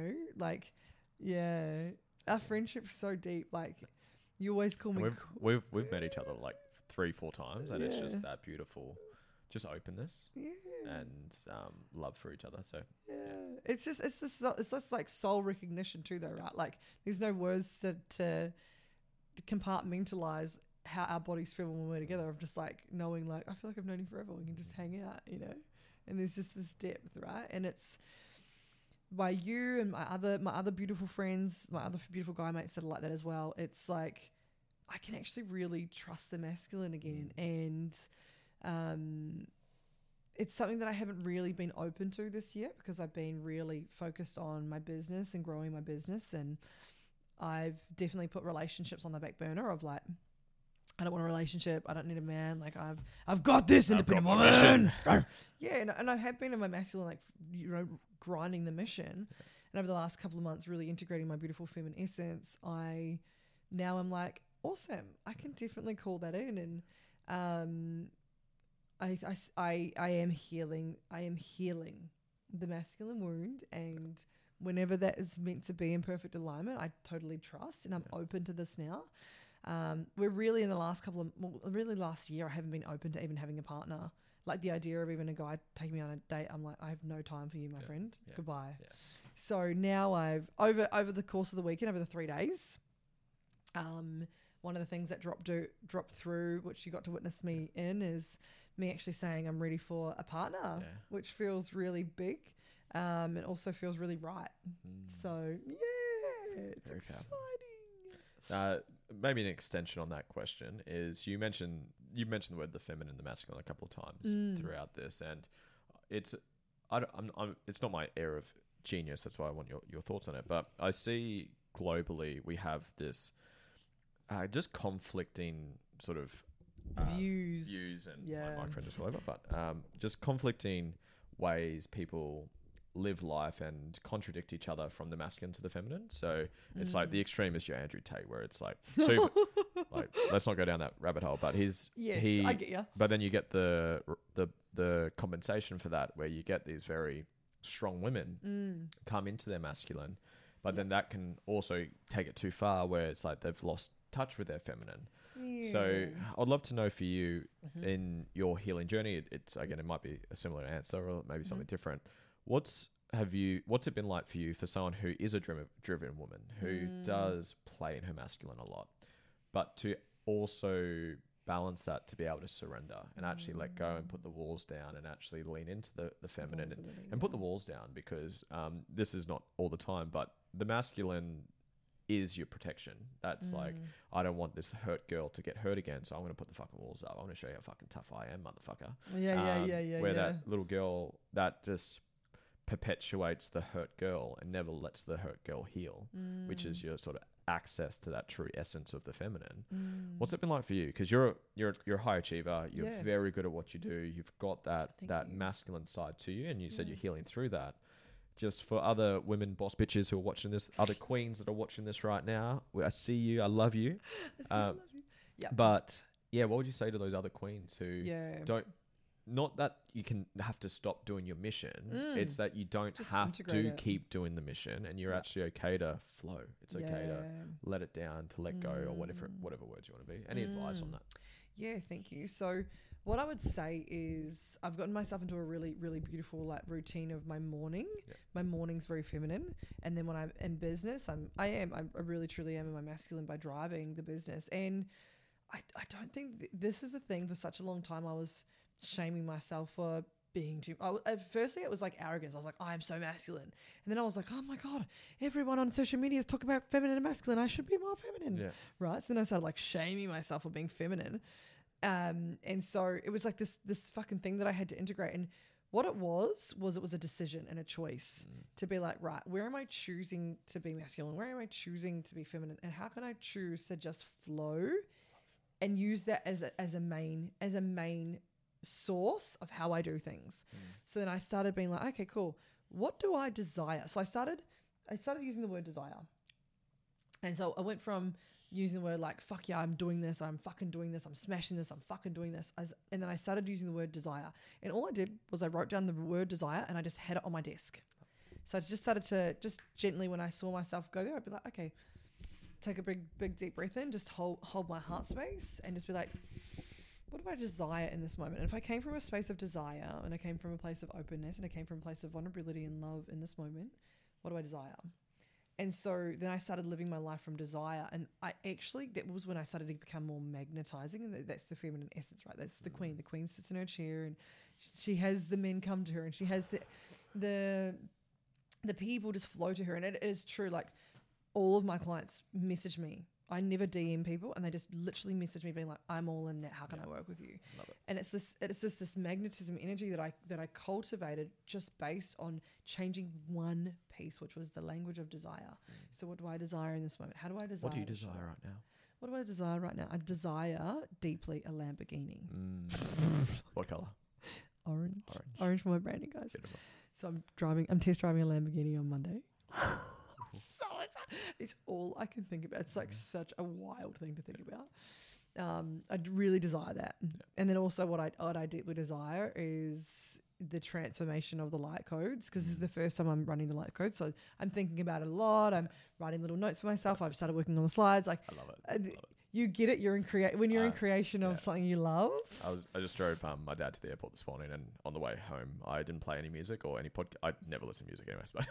[SPEAKER 2] our friendship's so deep. Like you always call me.
[SPEAKER 1] We've met each other like 3-4 times, and it's just that beautiful, just openness and love for each other. So
[SPEAKER 2] it's just like soul recognition too, though, right? Like there's no words to compartmentalize how our bodies feel when we're together. Of just like knowing, like I feel like I've known you forever. We can just hang out, And there's just this depth, right? And it's by you and my other beautiful friends, my other beautiful guy mates that are like that as well. It's like I can actually really trust the masculine again, and it's something that I haven't really been open to this year because I've been really focused on my business and growing my business, and I've definitely put relationships on the back burner of like, I don't want a relationship. I don't need a man. Like I've got this independent woman. Yeah, and I have been in my masculine, like grinding the mission, and over the last couple of months, really integrating my beautiful feminine essence. Now I'm like, awesome. I can definitely call that in, and I am healing. I am healing the masculine wound, and whenever that is meant to be in perfect alignment, I totally trust, and I'm open to this now. We're really in the last last year, I haven't been open to even having a partner. Like the idea of even a guy taking me on a date, I'm like, I have no time for you, my friend. Goodbye. Yeah. So now I've over the course of the weekend, over the 3 days, one of the things that dropped through, which you got to witness me in, is me actually saying I'm ready for a partner, which feels really big, and also feels really right. So it's very exciting.
[SPEAKER 1] Maybe an extension on that question is you mentioned the word the feminine and the masculine a couple of times throughout this, and it's not my area of genius. That's why I want your thoughts on it. But I see globally we have this just conflicting sort of views and my microphone just went over, but just conflicting ways people live life and contradict each other from the masculine to the feminine. So it's like the extreme is your Andrew Tate, where it's like super, like let's not go down that rabbit hole, but I get you. But then you get the compensation for that, where you get these very strong women come into their masculine, But then that can also take it too far where it's like they've lost touch with their feminine.
[SPEAKER 2] Yeah.
[SPEAKER 1] So I'd love to know for you in your healing journey, it's again, it might be a similar answer or maybe something different. What's it been like for you for someone who is a driven woman who does play in her masculine a lot, but to also balance that to be able to surrender and actually let go and put the walls down and actually lean into the feminine and put the walls down, because this is not all the time, but the masculine is your protection. That's like, I don't want this hurt girl to get hurt again, so I'm going to put the fucking walls up. I'm going to show you how fucking tough I am, motherfucker.
[SPEAKER 2] Yeah.
[SPEAKER 1] Where that little girl, that just perpetuates the hurt girl and never lets the hurt girl heal, which is your sort of access to that true essence of the feminine. What's it been like for you? Because you're a high achiever. You're very good at what you do. You've got that masculine side to you, and you said you're healing through that. Just for other women boss bitches who are watching this, other queens that are watching this right now, I see you. I love you.
[SPEAKER 2] I love you. Yeah.
[SPEAKER 1] But yeah, what would you say to those other queens who don't? Not that you can have to stop doing your mission. It's that you don't just have to keep doing the mission, and you're actually okay to flow. It's okay to let it down, to let go, or whatever words you want to be. Any advice on that?
[SPEAKER 2] Yeah, thank you. So what I would say is I've gotten myself into a really, really beautiful like routine of my morning. Yeah. My morning's very feminine, and then when I'm in business, I really truly am in my masculine by driving the business. And I don't think this is a thing. For such a long time I was shaming myself for being too. Firstly, it was like arrogance. I was like, I'm so masculine, and then I was like, oh my god, everyone on social media is talking about feminine and masculine. I should be more feminine, right? So then I started like shaming myself for being feminine, and so it was like this fucking thing that I had to integrate. And what it was a decision and a choice to be like, right, where am I choosing to be masculine? Where am I choosing to be feminine? And how can I choose to just flow and use that as a main source of how I do things? So then I started being like, okay, cool. What do I desire? So I started using the word desire. And so I went from using the word like, fuck yeah, I'm doing this, I'm fucking doing this, I'm smashing this, I'm fucking doing this. And then I started using the word desire. And all I did was I wrote down the word desire and I just had it on my desk. So I just started to just gently, when I saw myself go there, I'd be like, okay, take a big deep breath in, just hold my heart space and just be like, what do I desire in this moment? And if I came from a space of desire and I came from a place of openness and I came from a place of vulnerability and love in this moment, what do I desire? And so then I started living my life from desire. And that was when I started to become more magnetizing. And that's the feminine essence, right? That's the queen. The queen sits in her chair and she has the men come to her and she has the people just flow to her. And it is true. Like all of my clients message me. I never DM people, and they just literally message me being like, I'm all in that. How can I work with you?
[SPEAKER 1] Love it.
[SPEAKER 2] And it's this magnetism energy that I cultivated just based on changing one piece, which was the language of desire. So what do I desire in this moment? How do I desire?
[SPEAKER 1] What do you desire right now?
[SPEAKER 2] What do I desire right now? I desire deeply a Lamborghini.
[SPEAKER 1] What color?
[SPEAKER 2] Orange for my branding, guys.
[SPEAKER 1] Beautiful.
[SPEAKER 2] So I'm test driving a Lamborghini on Monday. So excited. It's all I can think about. It's like such a wild thing to think about. I really desire that. And then also what I deeply desire is the transformation of the light codes, because this is the first time I'm running the light codes. So I'm thinking about it a lot. I'm writing little notes for myself. I've started working on the slides. Like,
[SPEAKER 1] I love it.
[SPEAKER 2] You get it. You're in when you're in creation of something you love.
[SPEAKER 1] I just drove my dad to the airport this morning, and on the way home, I didn't play any music or any podcast. I never listen to music anyways, but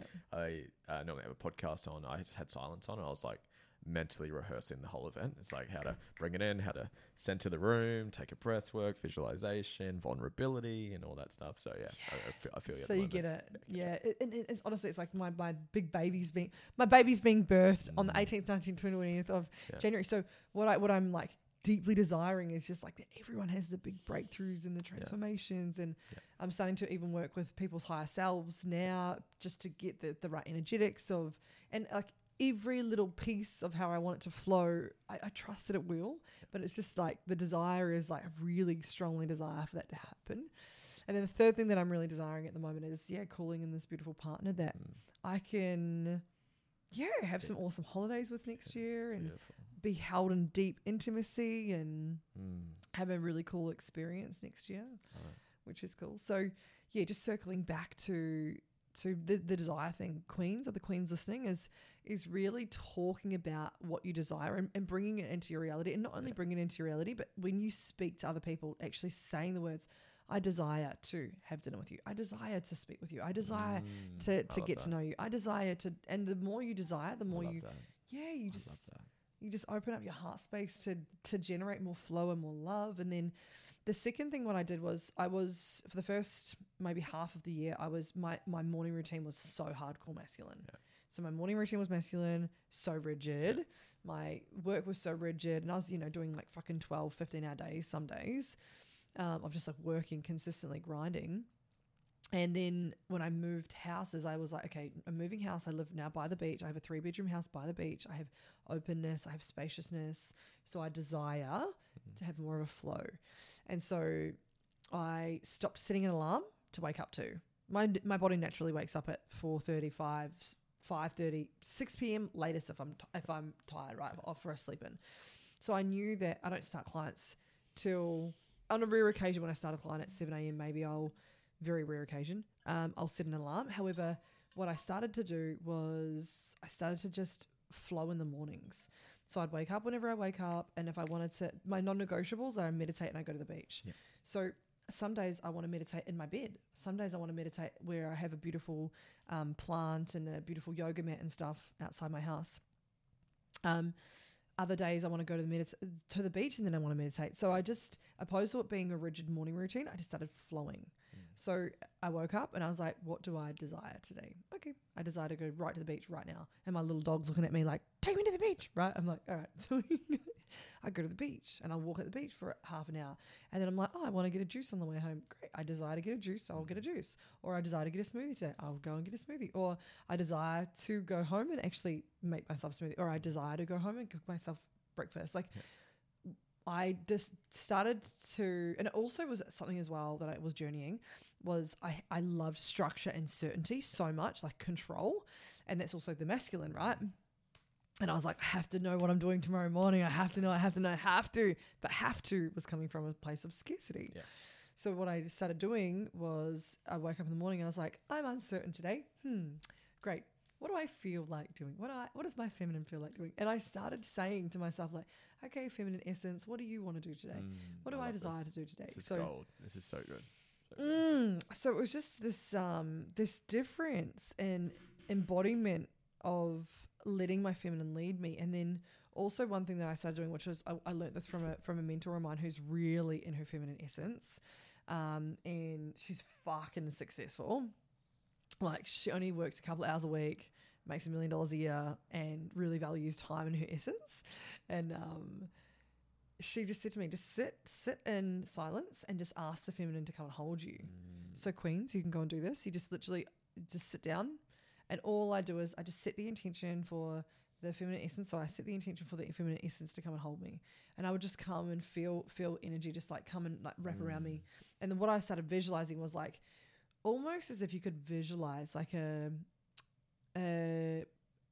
[SPEAKER 1] I normally have a podcast on. I just had silence on, and I was like mentally rehearsing the whole event. It's like how to bring it in, how to center the room, take a breath work, visualization, vulnerability, and all that stuff. So I feel you.
[SPEAKER 2] So you get it. Yeah. It's honestly, it's like my baby's being birthed on the 18th, 19th, 20th of January. So what I'm like deeply desiring is just like that everyone has the big breakthroughs and the transformations, and I'm starting to even work with people's higher selves now just to get the right energetics of, and like every little piece of how I want it to flow, I trust that it will, but it's just like the desire is like, I really strongly desire for that to happen. And then the third thing that I'm really desiring at the moment is, calling in this beautiful partner that I can, have some awesome holidays with next year and be held in deep intimacy and have a really cool experience next year, which is cool. So just circling back to to the desire thing. Queens, are the queens listening, is really talking about what you desire and bringing it into your reality. And not only bringing it into your reality, but when you speak to other people, actually saying the words, I desire to have dinner with you. I desire to speak with you. I desire to get to know you. I desire to, and the more you desire, the more you, you just open up your heart space to generate more flow and more love. And then the second thing what I did was for the first maybe half of the year, my morning routine was so hardcore masculine. Yeah. So my morning routine was masculine, so rigid. Yeah. My work was so rigid, and I was, doing like fucking 12, 15-hour days some days. Of just like working consistently, grinding. And then when I moved houses, I was like, okay, I'm moving house. I live now by the beach. I have a 3-bedroom house by the beach. I have openness. I have spaciousness. So I desire to have more of a flow. And so I stopped setting an alarm to wake up to. My body naturally wakes up at 4:30, 5:30, 6 p.m. latest if I'm tired, right, for a sleep in. So I knew that I don't start clients till, on a rare occasion when I start a client at 7 a.m, maybe very rare occasion, I'll set an alarm. However, what I started to do was I started to just flow in the mornings. So I'd wake up whenever I wake up, and if I wanted to, my non-negotiables are I meditate and I go to the beach. Yeah. So some days I want to meditate in my bed. Some days I want to meditate where I have a beautiful plant and a beautiful yoga mat and stuff outside my house. Other days I want to go to the beach, and then I want to meditate. So I just, opposed to it being a rigid morning routine, I just started flowing. So I woke up and I was like, what do I desire today? Okay, I desire to go right to the beach right now. And my little dog's looking at me like, take me to the beach, right? I'm like, all right. So I go to the beach and I walk at the beach for half an hour. And then I'm like, oh, I want to get a juice on the way home. Great. I desire to get a juice, so I'll get a juice. Or I desire to get a smoothie today. I'll go and get a smoothie. Or I desire to go home and actually make myself a smoothie. Or I desire to go home and cook myself breakfast. Like, I just started to, and it also was something as well that I was journeying, was I loved structure and certainty so much, like control. And that's also the masculine, right? And I was like, I have to know what I'm doing tomorrow morning. I have to know. But have to was coming from a place of scarcity. Yeah. So what I started doing was I woke up in the morning and I was like, I'm uncertain today. Great. What do I feel like doing? What does my feminine feel like doing? And I started saying to myself, like, okay, feminine essence, what do you want to do today? What do I desire to do today?
[SPEAKER 1] This is gold. This is so good.
[SPEAKER 2] So it was just this difference in embodiment of letting my feminine lead me. And then also one thing that I started doing, which was I learned this from a mentor of mine who's really in her feminine essence, and she's fucking successful. Like, she only works a couple of hours a week, makes $1 million a year, and really values time in her essence. And she just said to me, just sit in silence and just ask the feminine to come and hold you. So queens, you can go and do this. You just literally just sit down, and all I do is I just set the intention for the feminine essence. So I set the intention for the feminine essence to come and hold me, and I would just come and feel energy just like come and like wrap around me. And then what I started visualizing was like almost as if you could visualize like a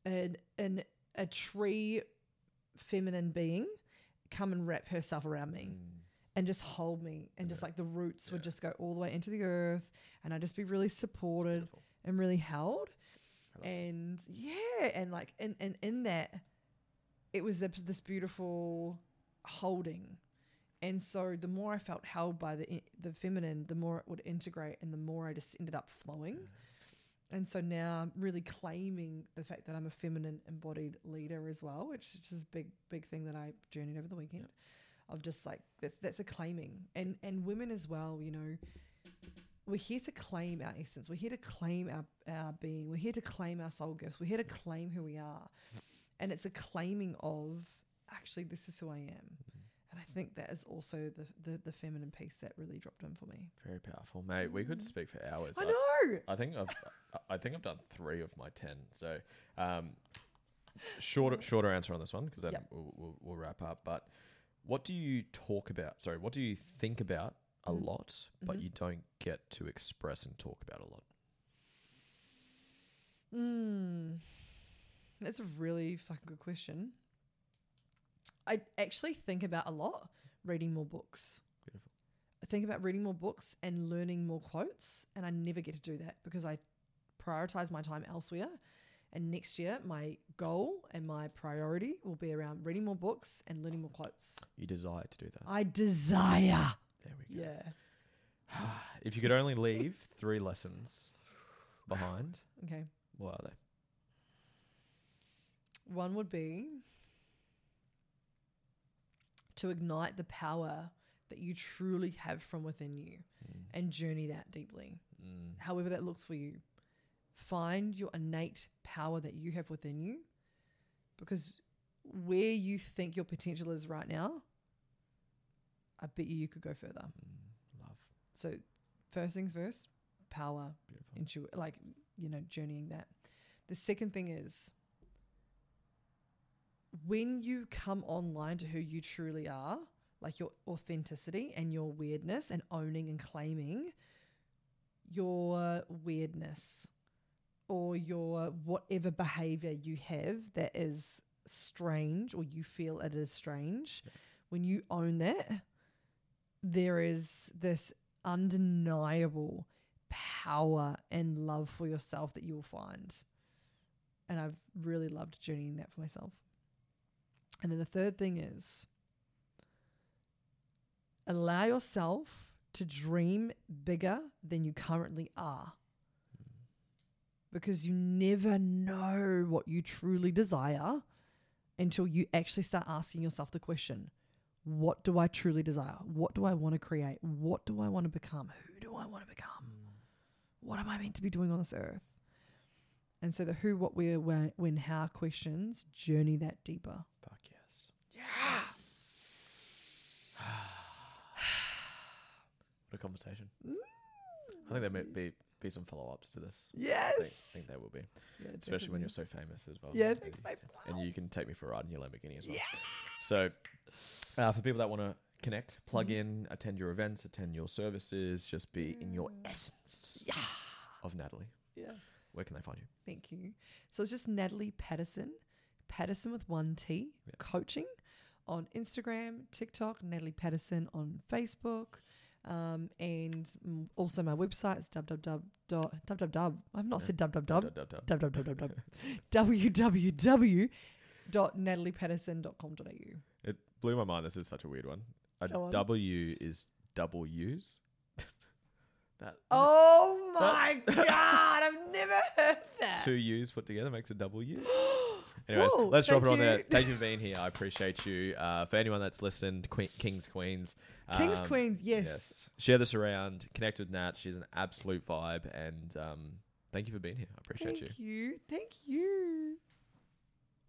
[SPEAKER 2] tree feminine being come and wrap herself around me and just hold me, and just like the roots would just go all the way into the earth, and I'd just be really supported and really held. And and like and in that it was this beautiful holding. And so the more I felt held by the feminine, the more it would integrate, and the more I just ended up flowing. And so now I'm really claiming the fact that I'm a feminine embodied leader as well, which is a big thing that I journeyed over the weekend. Of just like that's a claiming, and women as well. You know, we're here to claim our essence. We're here to claim our being. We're here to claim our soul gifts. We're here to claim who we are, and it's a claiming of actually this is who I am. And I think that is also the feminine piece that really dropped in for me.
[SPEAKER 1] Very powerful, mate. We could speak for hours.
[SPEAKER 2] I know.
[SPEAKER 1] I think I've done 3 of my 10. So shorter answer on this one, because then we'll wrap up. But what do you talk about? Sorry, what do you think about a lot, but you don't get to express and talk about a lot?
[SPEAKER 2] That's a really fucking good question. I actually think about a lot reading more books.
[SPEAKER 1] Beautiful.
[SPEAKER 2] I think about reading more books and learning more quotes, and I never get to do that because I prioritize my time elsewhere. And next year, my goal and my priority will be around reading more books and learning more quotes.
[SPEAKER 1] You desire to do that.
[SPEAKER 2] I desire.
[SPEAKER 1] There we go.
[SPEAKER 2] Yeah.
[SPEAKER 1] If you could only leave 3 lessons behind,
[SPEAKER 2] Okay.
[SPEAKER 1] what are they?
[SPEAKER 2] One would be to ignite the power that you truly have from within you and journey that deeply. However that looks for you. Find your innate power that you have within you, because where you think your potential is right now, I bet you could go further.
[SPEAKER 1] Love.
[SPEAKER 2] So first things first, power,
[SPEAKER 1] Beautiful.
[SPEAKER 2] journeying that. The second thing is, when you come online to who you truly are, like your authenticity and your weirdness, and owning and claiming your weirdness or your whatever behavior you have that is strange, or you feel it is strange, when you own that, there is this undeniable power and love for yourself that you will find. And I've really loved journeying that for myself. And then the third thing is, allow yourself to dream bigger than you currently are. Because you never know what you truly desire until you actually start asking yourself the question, what do I truly desire? What do I want to create? What do I want to become? Who do I want to become? What am I meant to be doing on this earth? And so the who, what, where, when, how questions journey that deeper.
[SPEAKER 1] Fuck yes.
[SPEAKER 2] Yeah.
[SPEAKER 1] What a conversation. I think there may be some follow-ups to this.
[SPEAKER 2] Yes.
[SPEAKER 1] I think there will be.
[SPEAKER 2] Yeah,
[SPEAKER 1] especially when you're so famous as well.
[SPEAKER 2] Yeah, thanks, babe.
[SPEAKER 1] And you can take me for a ride in your Lamborghini as well.
[SPEAKER 2] Yeah.
[SPEAKER 1] So for people that want to connect, plug in, attend your events, attend your services, just be in your essence of Natalie.
[SPEAKER 2] Yeah.
[SPEAKER 1] Where can they find you?
[SPEAKER 2] Thank you. So it's just Natalie Patterson with 1 T, coaching on Instagram, TikTok, Natalie Patterson on Facebook. And also my website is I've not said www.nataliepatterson.com.au.
[SPEAKER 1] It blew my mind. This is such a weird one. A
[SPEAKER 2] Go on.
[SPEAKER 1] W is double U's.
[SPEAKER 2] Oh my God, I've never heard that.
[SPEAKER 1] 2 U's put together makes a double U. Anyways,
[SPEAKER 2] Whoa,
[SPEAKER 1] let's drop it on
[SPEAKER 2] thank
[SPEAKER 1] there.
[SPEAKER 2] you.
[SPEAKER 1] Thank you for being here. I appreciate you. For anyone that's listened, Kings, Queens.
[SPEAKER 2] Kings, Queens, yes.
[SPEAKER 1] Share this around. Connect with Nat. She's an absolute vibe. And thank you for being here. I appreciate you.
[SPEAKER 2] Thank you. Thank you.